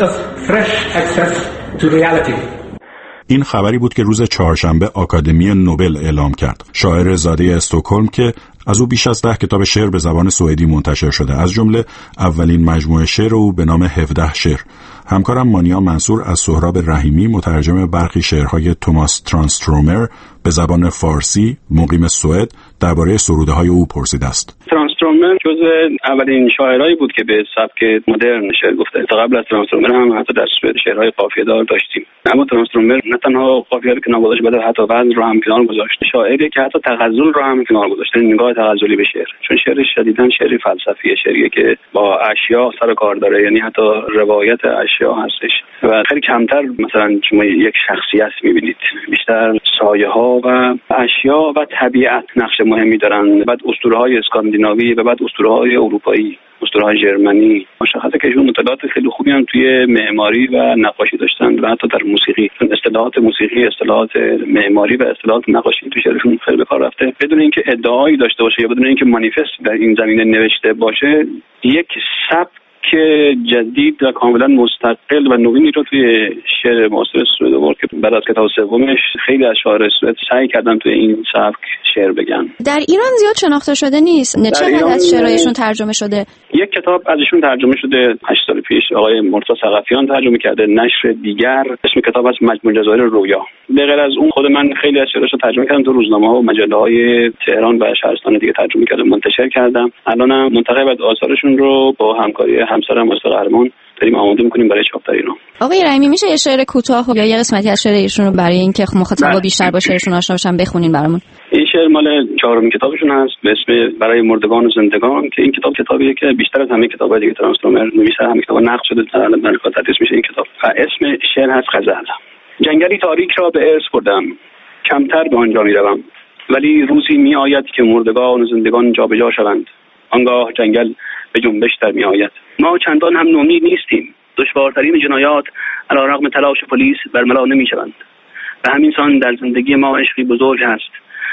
این خبری بود که روز چهارشنبه آکادمی نوبل اعلام کرد. شاعر زاده استکهلم که از او بیش از 10 کتاب شعر به زبان سوئدی منتشر شده، از جمله اولین مجموعه شعر او به نام 17 شعر. همکارم مانیا منصور از سهراب رحیمی، مترجم برخی شعرهای توماس ترانسترومر به زبان فارسی، مقیم سوئد، درباره سروده‌های او پرسیده است. ترانسترومر جزو اولین شاعرایی بود که به سبک مدرن شعر گفته. تا قبل از ترانسترومر هم حتی در سوئد شعرهای قافیه‌دار داشتیم. اما ترانسترومر نه تنها قافیه رو کنار گذاشت، بلکه حتی وزن رو هم کنار گذاشت. شاعری که حتی تغزل رو هم کنار گذاشت، نگاه تغزلی به شعر. چون شعر شدیداً شعر فلسفیه، شعریه که با اشیا سر کار داره، یعنی حتی روایت اشیا هستش و خیلی کمتر مثلا شما یک شخصیت می‌بینید، بیشتر سایه‌ها و اشیا و طبیعت نقش مهمی دارن. بعد اسطوره‌های اسکاندیناوی و بعد اسطوره‌های اروپایی، اسطوره‌های ژرمنی. مشخصه که ایشون مطالعات خیلی خوبی هم توی معماری و نقاشی داشتن و حتی در موسیقی. اصطلاحات موسیقی، اصطلاحات معماری و اصطلاحات نقاشی تو شعرشون خیلی به کار رفته. بدون اینکه ادعایی داشته باشه یا بدون اینکه مانیفست در این زمینه نوشته باشه، یک سبک که جدید و کاملا مستقل و نوینی رو توی شعر معاصر سوئد آورد که بعد از کتاب سومش خیلی از شاعران سوئد سعی کردن توی این سبک شعر بگن. در ایران زیاد شناخته شده نیست. چقدر از شعرهایشون ترجمه شده؟ یک کتاب ازشون ترجمه شده 8 سال پیش، آقای مرتضی ثقفیان ترجمه کرده، نشر دیگر. اسم کتاب از مجموع جزایر رویا. به غیر از اون خود من خیلی از شعراشو ترجمه کردم، تو روزنامه‌ها و مجله‌های تهران و شهرستان دیگه ترجمه کردم، منتشر کردم. الانم منتقی بعد آثارشون رو با همکاری همسرم استاد قهرمان داریم آماده می‌کنیم برای چاپ در ایران. آقای رحیمی، میشه یه شعر کوتاه یا یه قسمتی از شعر ایشون رو برای اینکه مخاطبا بیشتر با شعرشون آشنا بشن بخونین برامون؟ این شعر مال 4مین کتابشون هست به اسم برای مردگان و زندگان که این کتابیه که بیشتر از همه کتابای دیگه ترانسترومر نوشته، همه کتابا نقد شده، در تدریس میشه این کتاب. و اسم شعر هست غزل. جنگلی تاریک را به ارث بردم، کمتر به آنجا میروم، ولی روزی میآید که مردگان و زندگان جابجا شوند، آنگاه جنگل به جنبش در میآید. ما چندان هم نومید نیستیم، دشوارترین جنایات علیرغم تلاش پلیس برملا نمیشوند. و همین سان در زندگی ما عشقی بزرگ هست.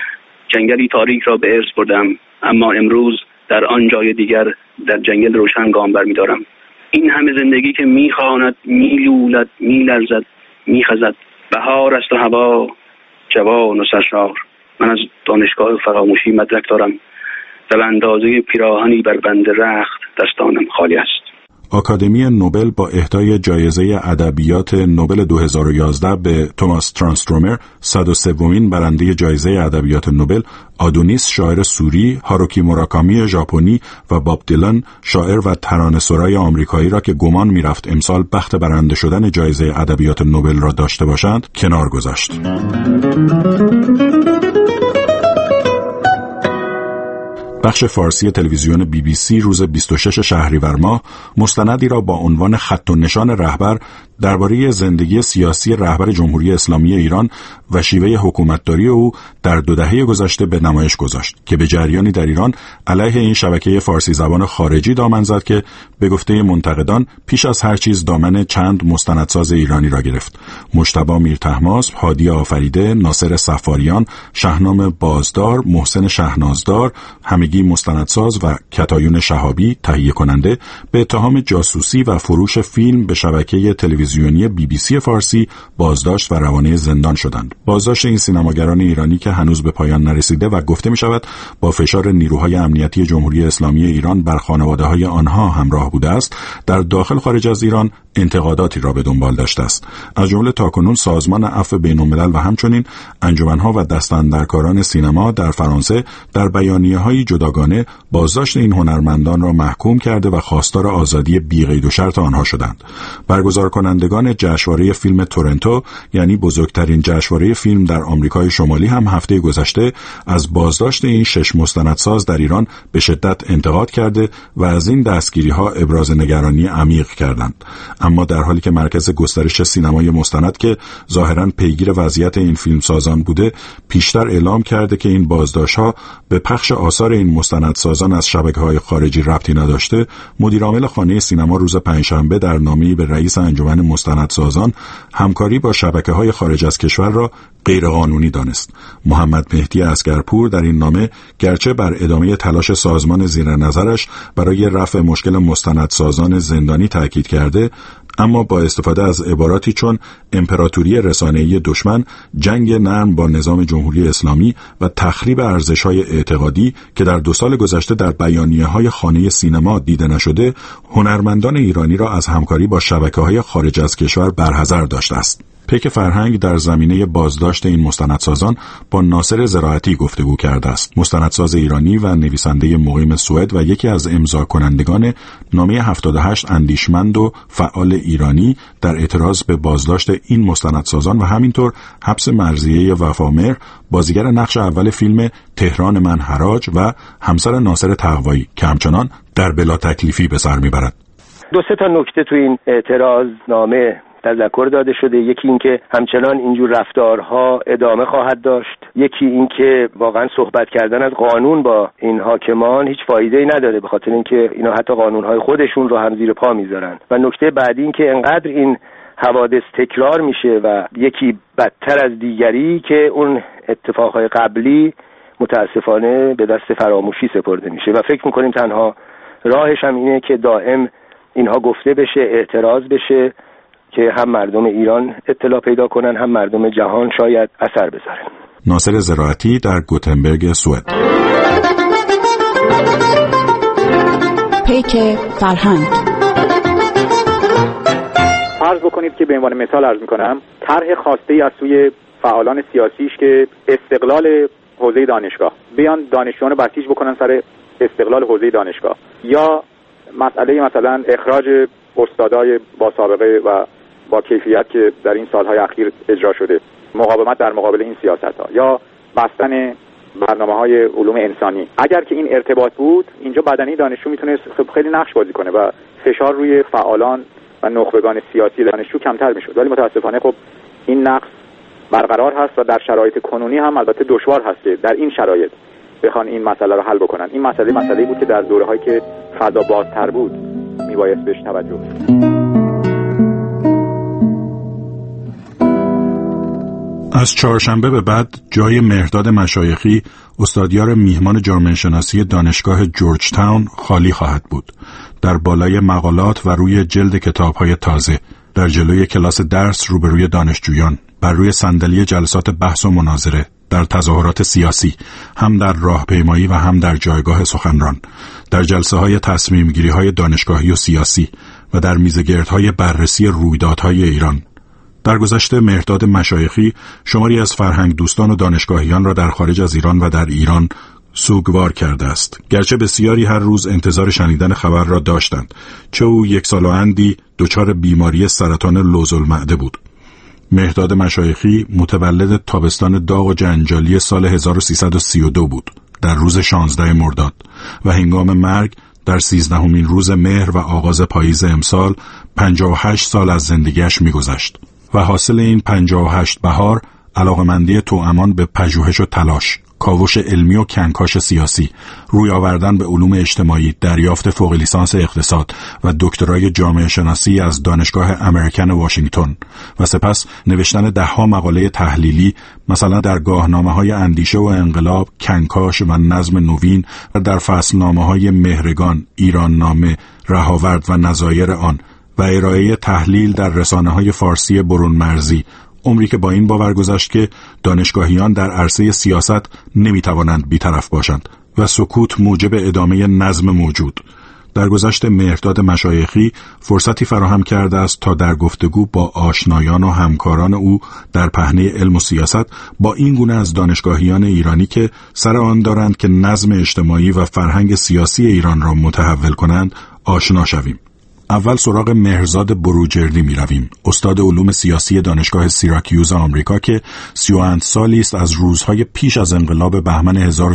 جنگلی تاریک را به ارث بردم، اما امروز در آن جای دیگر در جنگل روشن گام برمی‌دارم. این همه زندگی که میخواند، میلولد، میلرزد، میخزد، بهار است و هوا جوان و سرشار. من از دانشگاه فراموشی مدرک دارم و به اندازه پیراهنی بر بند رخت دستانم خالی است. آکادمی نوبل با اهدای جایزه ادبیات نوبل 2011 به توماس ترانسترومر، 103مین برنده جایزه ادبیات نوبل، آدونیس شاعر سوری، هاروکی موراکامی ژاپنی و باب دیلن شاعر و ترانه‌سرای آمریکایی را که گمان می‌رفت امسال بخت برنده شدن جایزه ادبیات نوبل را داشته باشند کنار گذاشت. بخش فارسی تلویزیون BBC روز 26 شهریور ماه مستندی را با عنوان خط و نشان رهبر درباره زندگی سیاسی رهبر جمهوری اسلامی ایران و شیوه حکومتداری او در 2 دهه گذشته به نمایش گذاشت که به جریانی در ایران علیه این شبکه فارسی زبان خارجی دامن زد که به گفته منتقدان پیش از هر چیز دامن چند مستندساز ایرانی را گرفت: مجتبی میرطهماسب، هادی آفریده، ناصر صفاریان، شهنام بازدار، محسن شهنازدار، همگی مستندساز و کتایون شهابی تهیه کننده به اتهام جاسوسی و فروش فیلم به شبکه تلویزیونی BBC فارسی بازداشت و روانه زندان شدند. بازداشت این سینماگران ایرانی که هنوز به پایان نرسیده و گفته می شود با فشار نیروهای امنیتی جمهوری اسلامی ایران بر خانواده‌های آنها همراه بوده است، در داخل خارج از ایران انتقاداتی را به دنبال داشته است. از جمله تاکنون سازمان عفو بین‌الملل و همچنین انجمن‌ها و دستاندرکاران سینما در فرانسه در بیانیه‌های جداگانه بازداشت این هنرمندان را محکوم کرده و خواستار آزادی بی‌قید و شرط آنها شدند. برگزار کنندگان جشنواره فیلم تورنتو، یعنی بزرگترین جشنواره فیلم در آمریکای شمالی، هم هفته گذشته از بازداشت این 6 مستندساز در ایران به شدت انتقاد کرده و از این دستگیری‌ها ابراز نگرانی عمیق کردند. اما در حالی که مرکز گسترش سینمای مستند که ظاهراً پیگیر وضعیت این فیلمسازان بوده، پیشتر اعلام کرده که این بازداشت‌ها به پخش آثار این مستندسازان از شبکه‌های خارجی ربطی نداشته، مدیرعامل خانه سینما روز پنجشنبه در نامه‌ای به رئیس انجمن مستندسازان همکاری با شبکه‌های خارج از کشور را غیرقانونی دانست. محمد مهدی عسگرپور در این نامه گرچه بر ادامه تلاش سازمان زیر نظرش برای رفع مشکل مستندسازان زندانی تاکید کرده، اما با استفاده از عباراتی چون امپراتوری رسانه‌ای دشمن، جنگ نرم با نظام جمهوری اسلامی و تخریب ارزش‌های اعتقادی که در 2 سال گذشته در بیانیه‌های خانه سینما دیده نشده، هنرمندان ایرانی را از همکاری با شبکه‌های خارج از کشور برحذر داشته است. پیک فرهنگ در زمینه بازداشت این مستندسازان با ناصر زراعتی گفتگو کرده است. مستندساز ایرانی و نویسنده مقیم سوئد و یکی از امضا کنندگان نامه 78 اندیشمند و فعال ایرانی در اعتراض به بازداشت این مستندسازان و همینطور حبس مرضیه وفامهر، بازیگر نقش اول فیلم تهران من حراج، و همسر ناصر تقوایی که همچنان در بلا تکلیفی به سر میبرد. 2-3 تا نکته تو این اعتراض نامه تذکر داده شده. یکی این که همچنان اینجور رفتارها ادامه خواهد داشت. یکی این که واقعا صحبت کردن از قانون با این حاکمان هیچ فایده‌ای نداره، به خاطر اینکه اینا حتی قانونهای خودشون رو هم زیر پا میذارن. و نکته بعدی این که انقدر این حوادث تکرار میشه و یکی بدتر از دیگری که اون اتفاقهای قبلی متاسفانه به دست فراموشی سپرده میشه و فکر میکنیم تنها راهش هم اینه که دائم اینها گفته بشه، اعتراض بشه که هم مردم ایران اطلاع پیدا کنن، هم مردم جهان شاید اثر بذاره. ناصر زراعتی در گوتنبرگ، سوئد. پیک فرهنگ. فرض بکنید که به عنوان مثال عرض میکنم طرح خواسته از سوی فعالان سیاسیش که استقلال حوزه دانشگاه، بیان دانشجویان بسیج بکنن سر استقلال حوزه دانشگاه، یا مسئله مثلا اخراج استادای با سابقه و با کیفیت که در این سالهای اخیر اجرا شده، مقاومت در مقابل این سیاست‌ها، یا بستن برنامه‌های علوم انسانی. اگر که این ارتباط بود، اینجا بدنه دانشجو میتونه خیلی نقش بازی کنه و فشار روی فعالان و نخبگان سیاسی دانشجو کمتر میشد. ولی متاسفانه خب این نقص برقرار هست و در شرایط کنونی هم البته دشوار هست که در این شرایط بخوان این مسئله رو حل بکنن. این مسئله بود که در دوره‌هایی که فضا بازتر بود میبایست بهش توجه بشه. از چهارشنبه به بعد جای مهرداد مشایخی، استادیار میهمان جامعه شناسی دانشگاه جورج تاون، خالی خواهد بود. در بالای مقالات و روی جلد کتاب‌های تازه، در جلوی کلاس درس روبروی دانشجویان، بر روی صندلی جلسات بحث و مناظره، در تظاهرات سیاسی، هم در راهپیمایی و هم در جایگاه سخنران، در جلسه‌های تصمیم‌گیری‌های دانشگاهی و سیاسی و در میزگردهای بررسی رویدادهای ایران. در گذشته مهرداد مشایخی شماری از فرهنگ دوستان و دانشگاهیان را در خارج از ایران و در ایران سوگوار کرده است. گرچه بسیاری هر روز انتظار شنیدن خبر را داشتند، چه او 1 سال و اندی دچار بیماری سرطان لوزالمعده بود. مهرداد مشایخی متولد تابستان داغ و جنجالی سال 1332 بود. در روز 16 مرداد و هنگام مرگ در 13مین روز مهر و آغاز پاییز امسال 58 سال از زندگیش می‌گذشت و حاصل این 58 بهار علاقمندی توامان به پژوهش و تلاش، کاوش علمی و کنکاش سیاسی، روی آوردن به علوم اجتماعی، دریافت فوق لیسانس اقتصاد و دکترای جامعه شناسی از دانشگاه امریکن واشنگتن و سپس نوشتن 10 مقاله تحلیلی مثلا در گاهنامه‌های اندیشه و انقلاب، کنکاش و نظم نوین و در فصلنامه‌های مهرگان، ایران نامه، رهاورد و نظایر آن و ارائه تحلیل در رسانه‌های فارسی برون مرزی. عمری که با این باور گذشت که دانشگاهیان در عرصه سیاست نمیتوانند بی‌طرف باشند و سکوت موجب ادامه نظم موجود. در گذشت مهرداد مشایخی فرصتی فراهم کرده است تا در گفتگو با آشنایان و همکاران او در پهنه علم و سیاست با این گونه از دانشگاهیان ایرانی که سر آن دارند که نظم اجتماعی و فرهنگ سیاسی ایران را متحول کنند آشنا شویم. اول سراغ مهرزاد بروجردی می رویم، استاد علوم سیاسی دانشگاه سیراکیوز آمریکا که 30 سالی است از روزهای پیش از انقلاب بهمن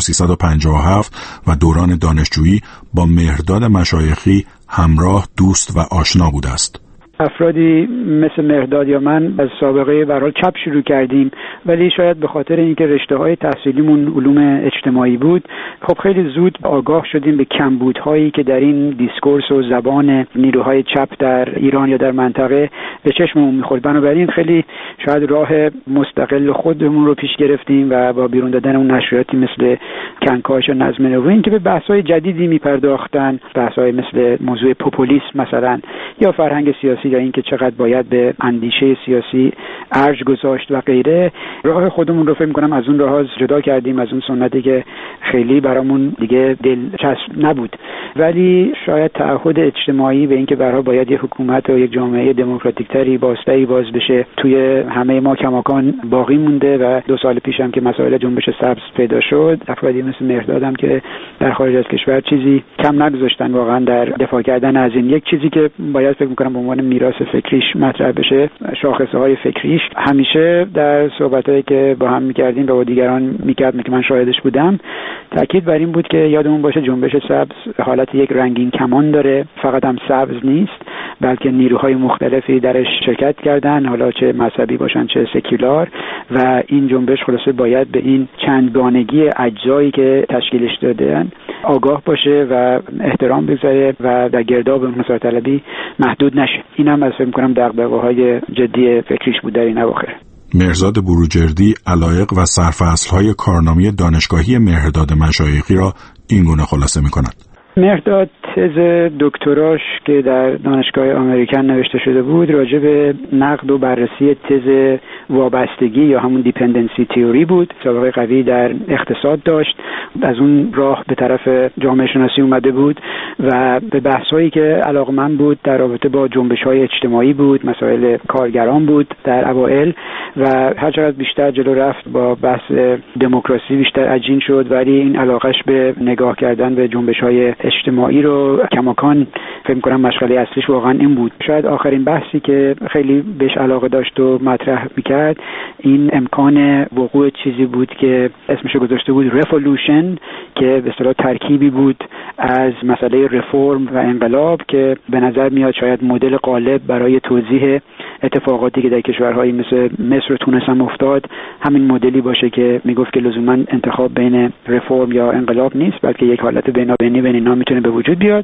1357 و دوران دانشجویی با مهرداد مشایخی همراه، دوست و آشنا بوده است. افرادی مثل مهرداد یا من از سابقه برای چپ شروع کردیم، ولی شاید به خاطر اینکه رشته‌های تحصیلیمون علوم اجتماعی بود، خب خیلی زود آگاه شدیم به کمبودهایی که در این دیسکورس و زبان نیروهای چپ در ایران یا در منطقه به چشممون می‌خورد. بنابراین خیلی شاید راه مستقل خودمون رو پیش گرفتیم و با بیرون دادن اون نشریاتی مثل کنکاش و نظم نوین که به بحث‌های جدیدی می‌پرداختن، بحث‌های مثل موضوع پوپولیسم مثلا یا فرهنگ سیاسی یا اینکه چقدر باید به اندیشه سیاسی ارج گذاشت و غیره، راه خودمون رو فکر می‌کنم از اون راه جدا کردیم، از اون سنتی که خیلی برامون دیگه دلچسب نبود. ولی شاید تعهد اجتماعی به اینکه برای باید یک حکومت و یک جامعه دموکراتیک‌تری بازتری باز بشه توی همه ما کماکان باقی مونده و 2 سال پیش هم که مسائل جنبش سبز پیدا شد، افرادی مثل مهردادم که در خارج از کشور چیزی کم نگذاشتن واقعا در دفاع کردن از این. یک چیزی که باید فکر می‌کنم به عنوان میراث فکریش مطرح بشه، شاخصه‌های فکریش. همیشه در صحبتایی که با هم می‌کردیم و با دیگران می‌کردیم که من شاهدش بودم، تاکید بر این بود که یادمون باشه جنبش سبز حالت یک رنگین کمان داره، فقط هم سبز نیست بلکه نیروهای مختلفی درش شرکت کردن، حالا چه مذهبی باشن چه سکولار، و این جنبش خلاصه باید به این چندگانگی اجزایی که تشکیلش دادن آگاه باشه و احترام بگذاره و در گرداب مساوات طلبی محدود نشه. این هم از فکر می‌کنم دغدغه‌های جدی فکریش بود در این اواخر. مهرزاد بروجردی علایق و سرفصل‌های کارنامه دانشگاهی مهرداد مشایخی را این گونه خلاصه می‌کند. مهرداد تز دکتراش که در دانشگاه امریکن نوشته شده بود راجع به نقد و بررسی تز وابستگی یا همون دیپندنسی تئوری بود. سابقه قوی در اقتصاد داشت، از اون راه به طرف جامعه شناسی اومده بود و به بحث‌هایی که علاقمند بود در رابطه با جنبش‌های اجتماعی بود، مسائل کارگران بود در اوائل و هر چقدر بیشتر جلو رفت با بحث دموکراسی بیشتر عجین شد، ولی این علاقش به نگاه کردن به جنبش‌های اجتماعی رو کماکان فکر می‌کنم مشغله اصلیش واقعا این بود. شاید آخرین بحثی که خیلی بهش علاقه داشت و مطرح می‌کرد این امکان وقوع چیزی بود که اسمش گذاشته بود رفولوشن، که به اصطلاح ترکیبی بود از مسئله رفرم و انقلاب که به نظر میاد شاید مدل غالب برای توضیح اتفاقاتی که در کشورهایی مثل مصر و تونس هم افتاد همین مدلی باشه که میگفت که لزوما انتخاب بین رفرم یا انقلاب نیست، بلکه یک حالت بینابینی بین اینا میتونه به وجود بیاد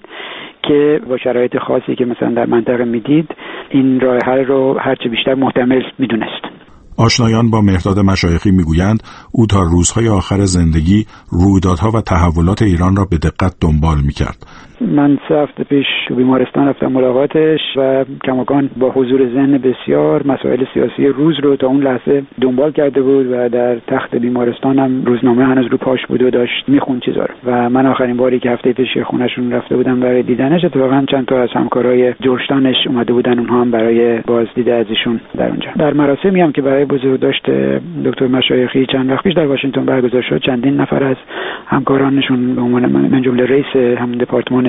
که با شرایط خاصی که مثلا در منطقه میدید این راه حل رو هرچه بیشتر محتمل میدونست. آشنایان با مهرداد مشایخی میگویند او تا روزهای آخر زندگی رویدادها و تحولات ایران را به دقت دنبال میکرد. من 3 هفته پیش بیمارستان رفتم ملاقاتش و کماکان با حضور ذهن بسیار مسائل سیاسی روز رو تا اون لحظه دنبال کرده بود و در تخت بیمارستان هم روزنامه هنوز رو پاش بود و داشت میخوند چیزا رو. و من آخرین باری که هفته پیش خونه‌شون رفته بودم برای دیدنش، اتفاقا چند تا از همکارای جورجتانش اومده بودن، اونها هم برای بازدید از ایشون در اونجا. در مراسمی هم که برای بزرگداشت دکتر مشایخی چند وقت پیش در واشنگتن برگزار شد، چندین نفر از همکارانشون به عنوان من جمله رئیس هم دپارتمان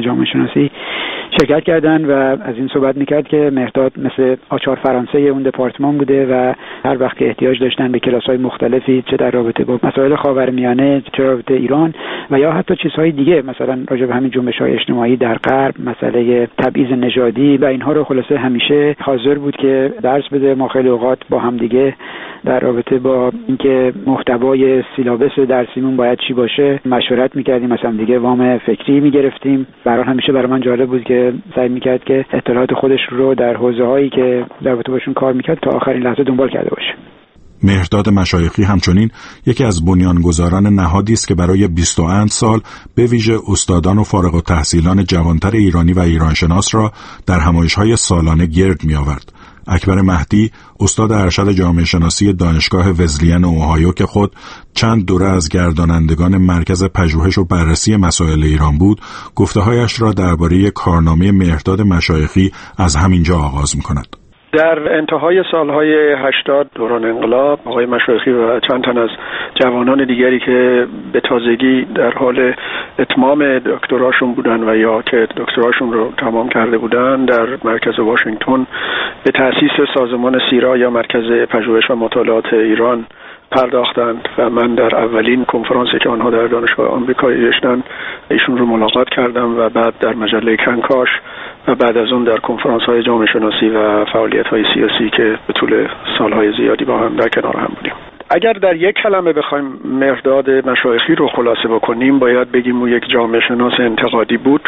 جامعه شناسی شرکت کردن و از این صحبت میکرد که مهرداد مثل آچار فرانسه اون دپارتمان بوده و هر وقت که احتیاج داشتن به کلاس‌های مختلفی، چه در رابطه با مسائل خاورمیانه، چه در رابطه ایران و یا حتی چیزهای دیگه، مثلا راجع به همین جنبش‌های اجتماعی در غرب، مسئله تبعیض نژادی و اینها رو خلاصه همیشه حاضر بود که درس بده. ما خیلی اوقات با هم دیگه در رابطه با اینکه محتوای سیلابس درسیمون باید چی باشه مشورت می‌کردیم، مثلا دیگه وام فکری می‌گرفتیم. برای همیشه برای من جالب بود که سعی می‌کرد که اطلاعات خودش رو در حوزه‌هایی که در رابطه باشون کار می‌کرد تا آخرین لحظه دنبال کرده باشه. مهرداد مشایخی همچنین یکی از بنیانگذاران نهادی است که برای 20 سال به ویژه استادان و فارغ التحصیلان جوانتر ایرانی و ایرانشناس را در همایش‌های سالانه گرد می‌آورد. اکبر مهدی، استاد ارشد جامعه شناسی دانشگاه وزلین اوهایو که خود چند دوره از گردانندگان مرکز پژوهش و بررسی مسائل ایران بود، گفته‌هایش را درباره کارنامه مهرداد مشایخی از همینجا آغاز می‌کند. در انتهای سالهای 80 دوران انقلاب، آقای مشایخی و چند تن از جوانان دیگری که به تازگی در حال اتمام دکتراشون بودن و یا که دکتراشون رو تمام کرده بودن، در مرکز واشنگتن به تأسیس سازمان سیرا یا مرکز پژوهش و مطالعات ایران پرداختند و من در اولین کنفرانسی که آنها در دانشگاه آمریکایی داشتن ایشون رو ملاقات کردم و بعد در مجله کنکاش و بعد از اون در کنفرانس‌های جامعه شناسی و فعالیت‌های سیاسی که به طول سال‌های زیادی با هم در کنار هم بودیم. اگر در یک کلمه بخوایم مهرداد مشایخی رو خلاصه بکنیم، باید بگیم او یک جامعه شناس انتقادی بود،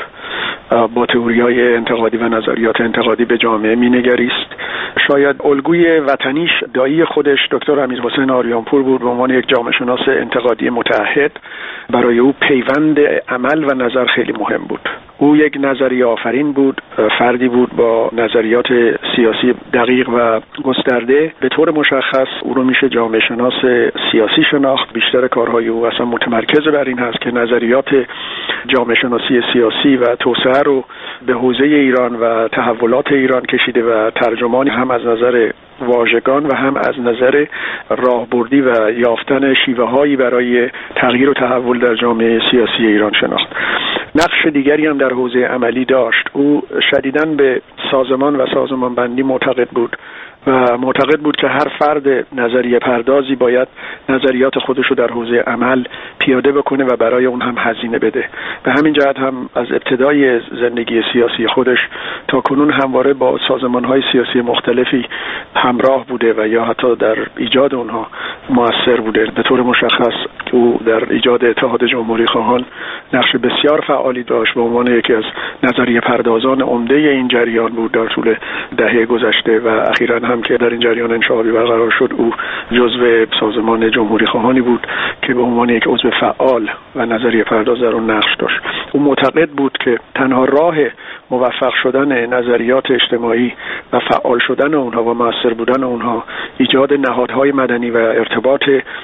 با تئوری‌های انتقادی و نظریات انتقادی به جامعه می‌نگریست. شاید الگوی وطنیش دایی خودش دکتر امیرحسین آریانپور بود به عنوان یک جامعه شناس انتقادی متعهد. برای او پیوند عمل و نظر خیلی مهم بود. او یک نظریه آفرین بود، فردی بود با نظریات سیاسی دقیق و گسترده. به طور مشخص او رو میشه جامعه شناس سیاسی شناخت. بیشتر کارهای او اصلا متمرکز بر این هست که نظریات جامعه شناسی سیاسی و توسعه رو به حوزه ایران و تحولات ایران کشیده و ترجمانی هم از نظر واژگان و هم از نظر راهبردی و یافتن شیوه‌هایی برای تغییر و تحول در جامعه سیاسی ایران شناخت. نقش دیگری هم در حوزه عملی داشت. او شدیداً به سازمان و سازمان بندی معتقد بود و معتقد بود که هر فرد نظریه پردازی باید نظریات خودش رو در حوزه عمل پیاده بکنه و برای اون هم هزینه بده. به همین جهت هم از ابتدای زندگی سیاسی خودش تا کنون همواره با سازمان‌های سیاسی مختلفی همراه بوده و یا حتی در ایجاد اونها مؤثر بوده. به طور مشخص او در ایجاد اتحاد جمهوری خواهان نقش بسیار فعالی داشت به عنوان یکی از نظریه پردازان عمده این جریان بود در طول دهه گذشته و اخیراً هم که در این جریان انشعابی برقرار شد او جزو سازمان جمهوری خواهانی بود که به عنوان یک عضو فعال و نظریه پرداز در اون نقش داشت. او معتقد بود که تنها راه موفق شدن نظریات اجتماعی و فعال شدن اونها و مؤثر بودن اونها ایجاد نهادهای مدنی و ارتباط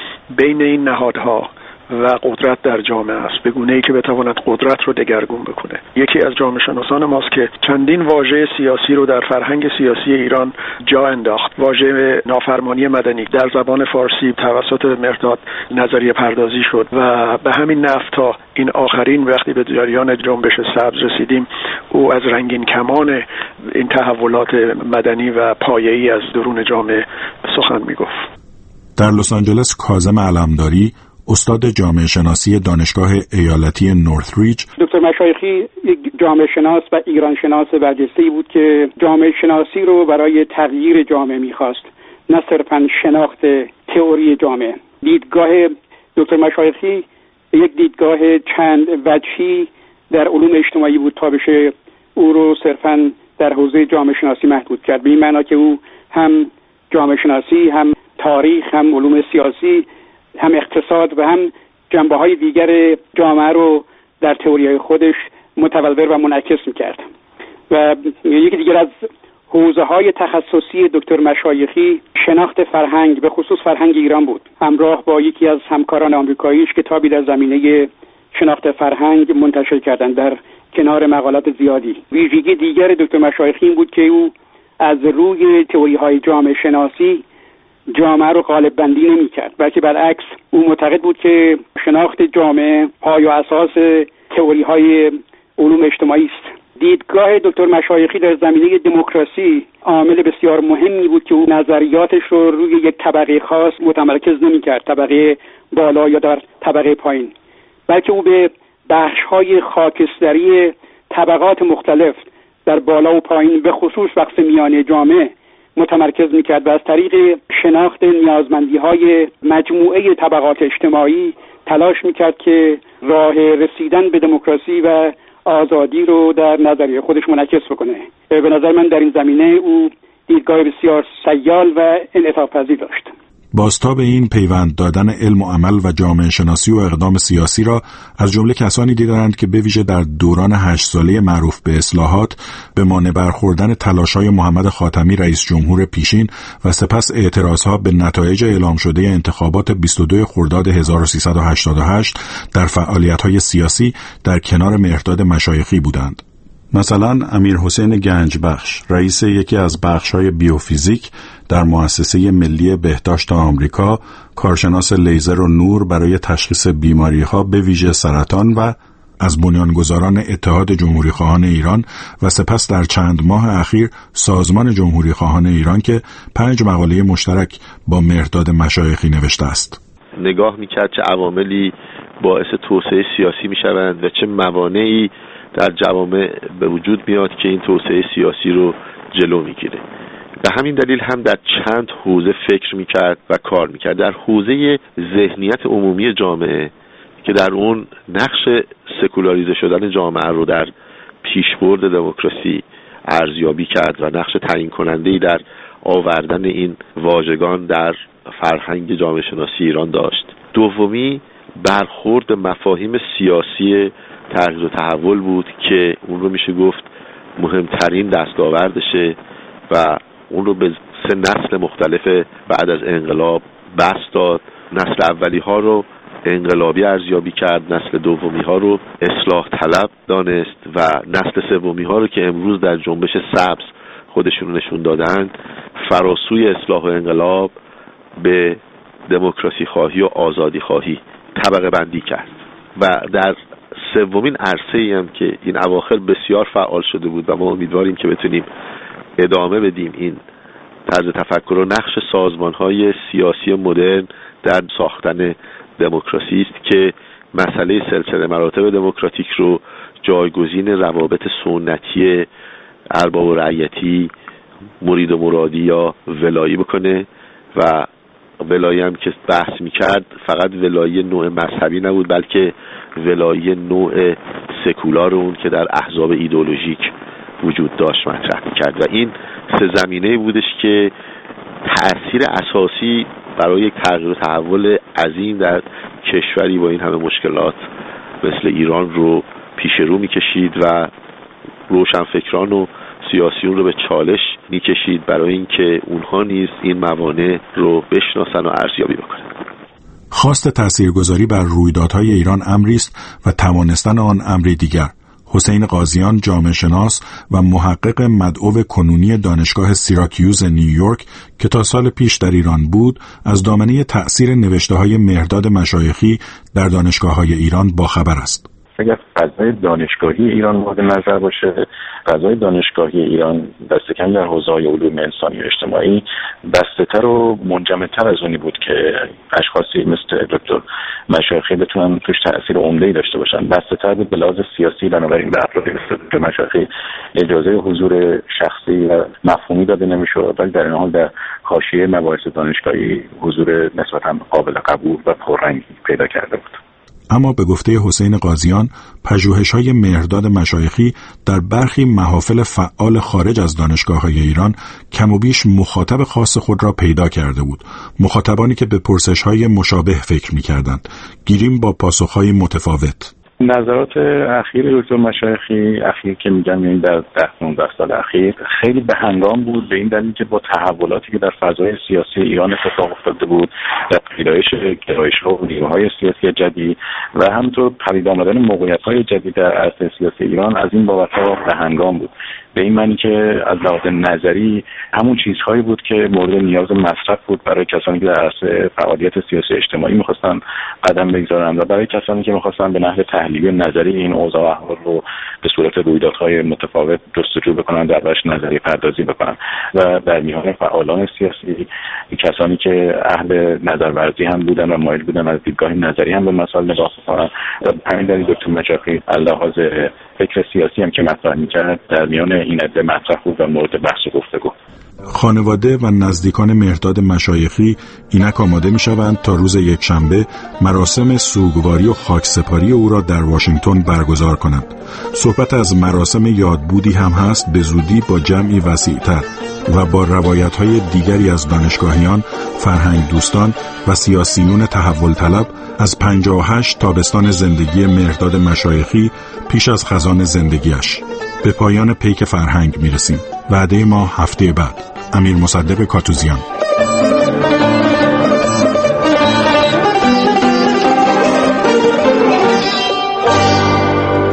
بین این نهادها و قدرت در جامعه است، به گونه‌ای که بتواند قدرت رو دگرگون بکنه. یکی از جامعه شناسان ماست که چندین واژه سیاسی رو در فرهنگ سیاسی ایران جا انداخت. واژه نافرمانی مدنی در زبان فارسی توسط مهرداد نظریه پردازی شد و به همین نحو تا این آخرین وقتی به جریان جنبش سبز رسیدیم او از رنگین کمان این تحولات مدنی و پایه‌ای از درون جامعه سخن میگفت. در لس آنجلس کاظم علمداری، استاد جامعه شناسی دانشگاه ایالتی نورثریج، دکتر مشایخی یک جامعه شناس و ایران شناس برجسته‌ای بود که جامعه شناسی رو برای تغییر جامعه می‌خواست، نه صرفاً شناخت تئوری جامعه. دیدگاه دکتر مشایخی یک دیدگاه چند وجهی در علوم اجتماعی بود تا بشه او رو صرفاً در حوزه جامعه شناسی محدود کرد، به این معنا که او هم جامعه شناسی، هم تاریخ، هم علوم سیاسی، هم اقتصاد و هم جنبه‌های دیگر جامعه رو در تئوری‌های خودش متولور و منعکس می‌کرد. و یکی دیگر از حوزه‌های تخصصی دکتر مشایخی شناخت فرهنگ، به خصوص فرهنگ ایران بود. همراه با یکی از همکاران آمریکاییش کتابی در زمینه شناخت فرهنگ منتشر کردند در کنار مقالات زیادی. ویژگی دیگر دکتر مشایخی این بود که او از روی تئوری‌های جامعه شناسی جامعه رو قالب بندی نمی کرد، بلکه برعکس او معتقد بود که شناخت جامعه پای و اساس تئوری های علوم اجتماعی است. دیدگاه دکتر مشایخی در زمینه دموکراسی عامل بسیار مهمی بود که او نظریاتش رو روی یک طبقه خاص متمرکز نمی‌کرد، طبقه بالا یا در طبقه پایین، بلکه او به بخش‌های خاکستری طبقات مختلف در بالا و پایین به خصوص بخش میانه جامعه متمرکز می‌کرد و از طریق شناخت نیازمندی‌های مجموعه طبقات اجتماعی تلاش می‌کرد که راه رسیدن به دموکراسی و آزادی رو در نظریه خودش منعکس بکنه. به نظر من در این زمینه او دیدگاه بسیار سیال و انعطاف‌پذیر داشت. بازتاب این پیوند دادن علم و عمل و جامعه شناسی و اقدام سیاسی را از جمله کسانی دیدند که به ویژه در دوران 8 ساله معروف به اصلاحات به مانع برخوردن تلاش‌های محمد خاتمی رئیس جمهور پیشین و سپس اعتراضها به نتایج اعلام شده انتخابات 22 خرداد 1388 در فعالیت‌های سیاسی در کنار مهرداد مشایخی بودند. مثلا امیر حسین گنجبخش رئیس یکی از بخش‌های بیوفیزیک در مؤسسه ملی بهداشت آمریکا، کارشناس لیزر و نور برای تشخیص بیماری‌ها به ویژه سرطان و از بنیانگذاران اتحاد جمهوری‌خواهان ایران و سپس در چند ماه اخیر سازمان جمهوری‌خواهان ایران که 5 مقاله مشترک با مهرداد مشایخی نوشته است. نگاه می‌کرد چه عواملی باعث توسعه سیاسی می‌شوند و چه موانعی در جوامع به وجود میاد که این توسعه سیاسی رو جلو میگیره. به همین دلیل هم در چند حوزه فکر میکرد و کار میکرد. در حوزه ذهنیت عمومی جامعه که در اون نقش سکولاریزه شدن جامعه رو در پیشبرد دموکراسی ارزیابی کرد و نقش تعیین کننده‌ای در آوردن این واژگان در فرهنگ جامعه شناسی ایران داشت. دومی برخورد مفاهیم سیاسی تغییر و تحول بود که اون رو میشه گفت مهمترین دستاوردشه و اون رو به 3 نسل مختلف بعد از انقلاب بسط داد. نسل اولی ها رو انقلابی ارزیابی کرد، نسل دومی ها رو اصلاح طلب دانست و نسل سومی ها رو که امروز در جنبش سبز خودشون نشون دادن فراسوی اصلاح و انقلاب به دموکراسی خواهی و آزادی خواهی طبقه بندی کرد و در سومین عرصه‌ای هم که این اواخر بسیار فعال شده بود و ما امیدواریم که بتونیم ادامه بدیم این طرز تفکر و نقش سازمان‌های سیاسی مدرن در ساختن دموکراسی است که مسئله سلسله مراتب دموکراتیک رو جایگزین روابط سنتی ارباب و رعیتی، مرید و مرادی یا ولایی بکنه و ولایی هم که بحث می‌کرد فقط ولایی نوع مذهبی نبود بلکه ولایی نوع سکولار اون که در احزاب ایدئولوژیک وجود داشت مطرح می‌کرد و این 3 زمینه بودش که تأثیر اساسی برای یک تغییر و تحول عظیم در کشوری با این همه مشکلات مثل ایران رو پیش رو می‌کشید و روشنفکران و سیاسیون رو به چالش می‌کشید برای اینکه اونها نیز این موانع رو بشناسن و ارزیابی بکنن. خواست تاثیرگذاری بر رویدادهای ایران امری است و توانستن آن امری دیگر. حسین قاضیان جامعه شناس و محقق مدعو کنونی دانشگاه سیراکیوز نیویورک که تا سال پیش در ایران بود از دامنه تأثیر نوشته‌های مهرداد مشایخی در دانشگاه‌های ایران باخبر است. اگر فضای دانشگاهی ایران مورد نظر باشه، فضای دانشگاهی ایران دست کم در حوزه‌های علوم انسانی و اجتماعی بسته‌تر و منجمدتر از اونی بود که اشخاصی مثل دکتر مشایخی بتونن توش تأثیر عمده‌ای داشته باشن. بسته‌تر بود به لحاظ سیاسی، بنابراین به افرادی مثل دکتر مشایخی اجازه حضور شخصی و مفهومی داده نمی‌شد، ولی در این حال در حاشیه مباحث دانشگاهی حضور نسبتاً قابل قبول و پررنگی پیدا کرده بود. اما به گفته حسین قاضیان پژوهش‌های مهرداد مشایخی در برخی محافل فعال خارج از دانشگاه‌های ایران کم و بیش مخاطب خاص خود را پیدا کرده بود، مخاطبانی که به پرسش‌های مشابه فکر می‌کردند. گیریم با پاسخ‌های متفاوت. نظرات اخیر دکتر مشایخی اخیر که میگم یعنی در 10-15 سال اخیر خیلی به هنگام بود، به این دلیل که با تحولاتی که در فضای سیاسی ایران اتفاق افتاده بود، در پیدایش گرایش‌ها و نیروهای سیاسی جدید و همینطور پدید آمدن موقعیت‌های جدید در عرصه سیاسی ایران، از این بابت‌ها به هنگام بود. به این معنی که از لحاظ نظری همون چیزهایی بود که مورد نیاز مصرف بود برای کسانی که در عرصه فعالیت سیاسی اجتماعی می‌خواستن قدم بگذارن و برای کسانی که می‌خواستن به نحو تحلیلی نظری این اوضاع و احوال رو به صورت رویدادهای متفاوت جستجو بکنن، دربارش نظریه پردازی بکنن. و در میان فعالان سیاسی کسانی که اهل نظرورزی هم بودن و مایل بودن از دیدگاه نظری هم به مسائل نگاه کنن. همین دلیل دکتر مجاخی لحاظ فکر سیاسی هم که مطرح می‌کرد در میان این عده مطرح بود و مورد بحث و گفتگو. خانواده و نزدیکان مهرداد مشایخی اینک آماده می‌شوند تا روز یکشنبه مراسم سوگواری و خاکسپاری او را در واشنگتن برگزار کنند. صحبت از مراسم یادبودی هم هست به زودی با جمعی وسیع‌تر و با روایت‌های دیگری از دانشگاهیان، فرهنگ دوستان و سیاسیون تحول طلب از 58 تابستان زندگی مهرداد مشایخی پیش از خزان زندگیش. به پایان پیک فرهنگ میرسیم. وعده ما هفته بعد. امیر مصدق کاتوزیان.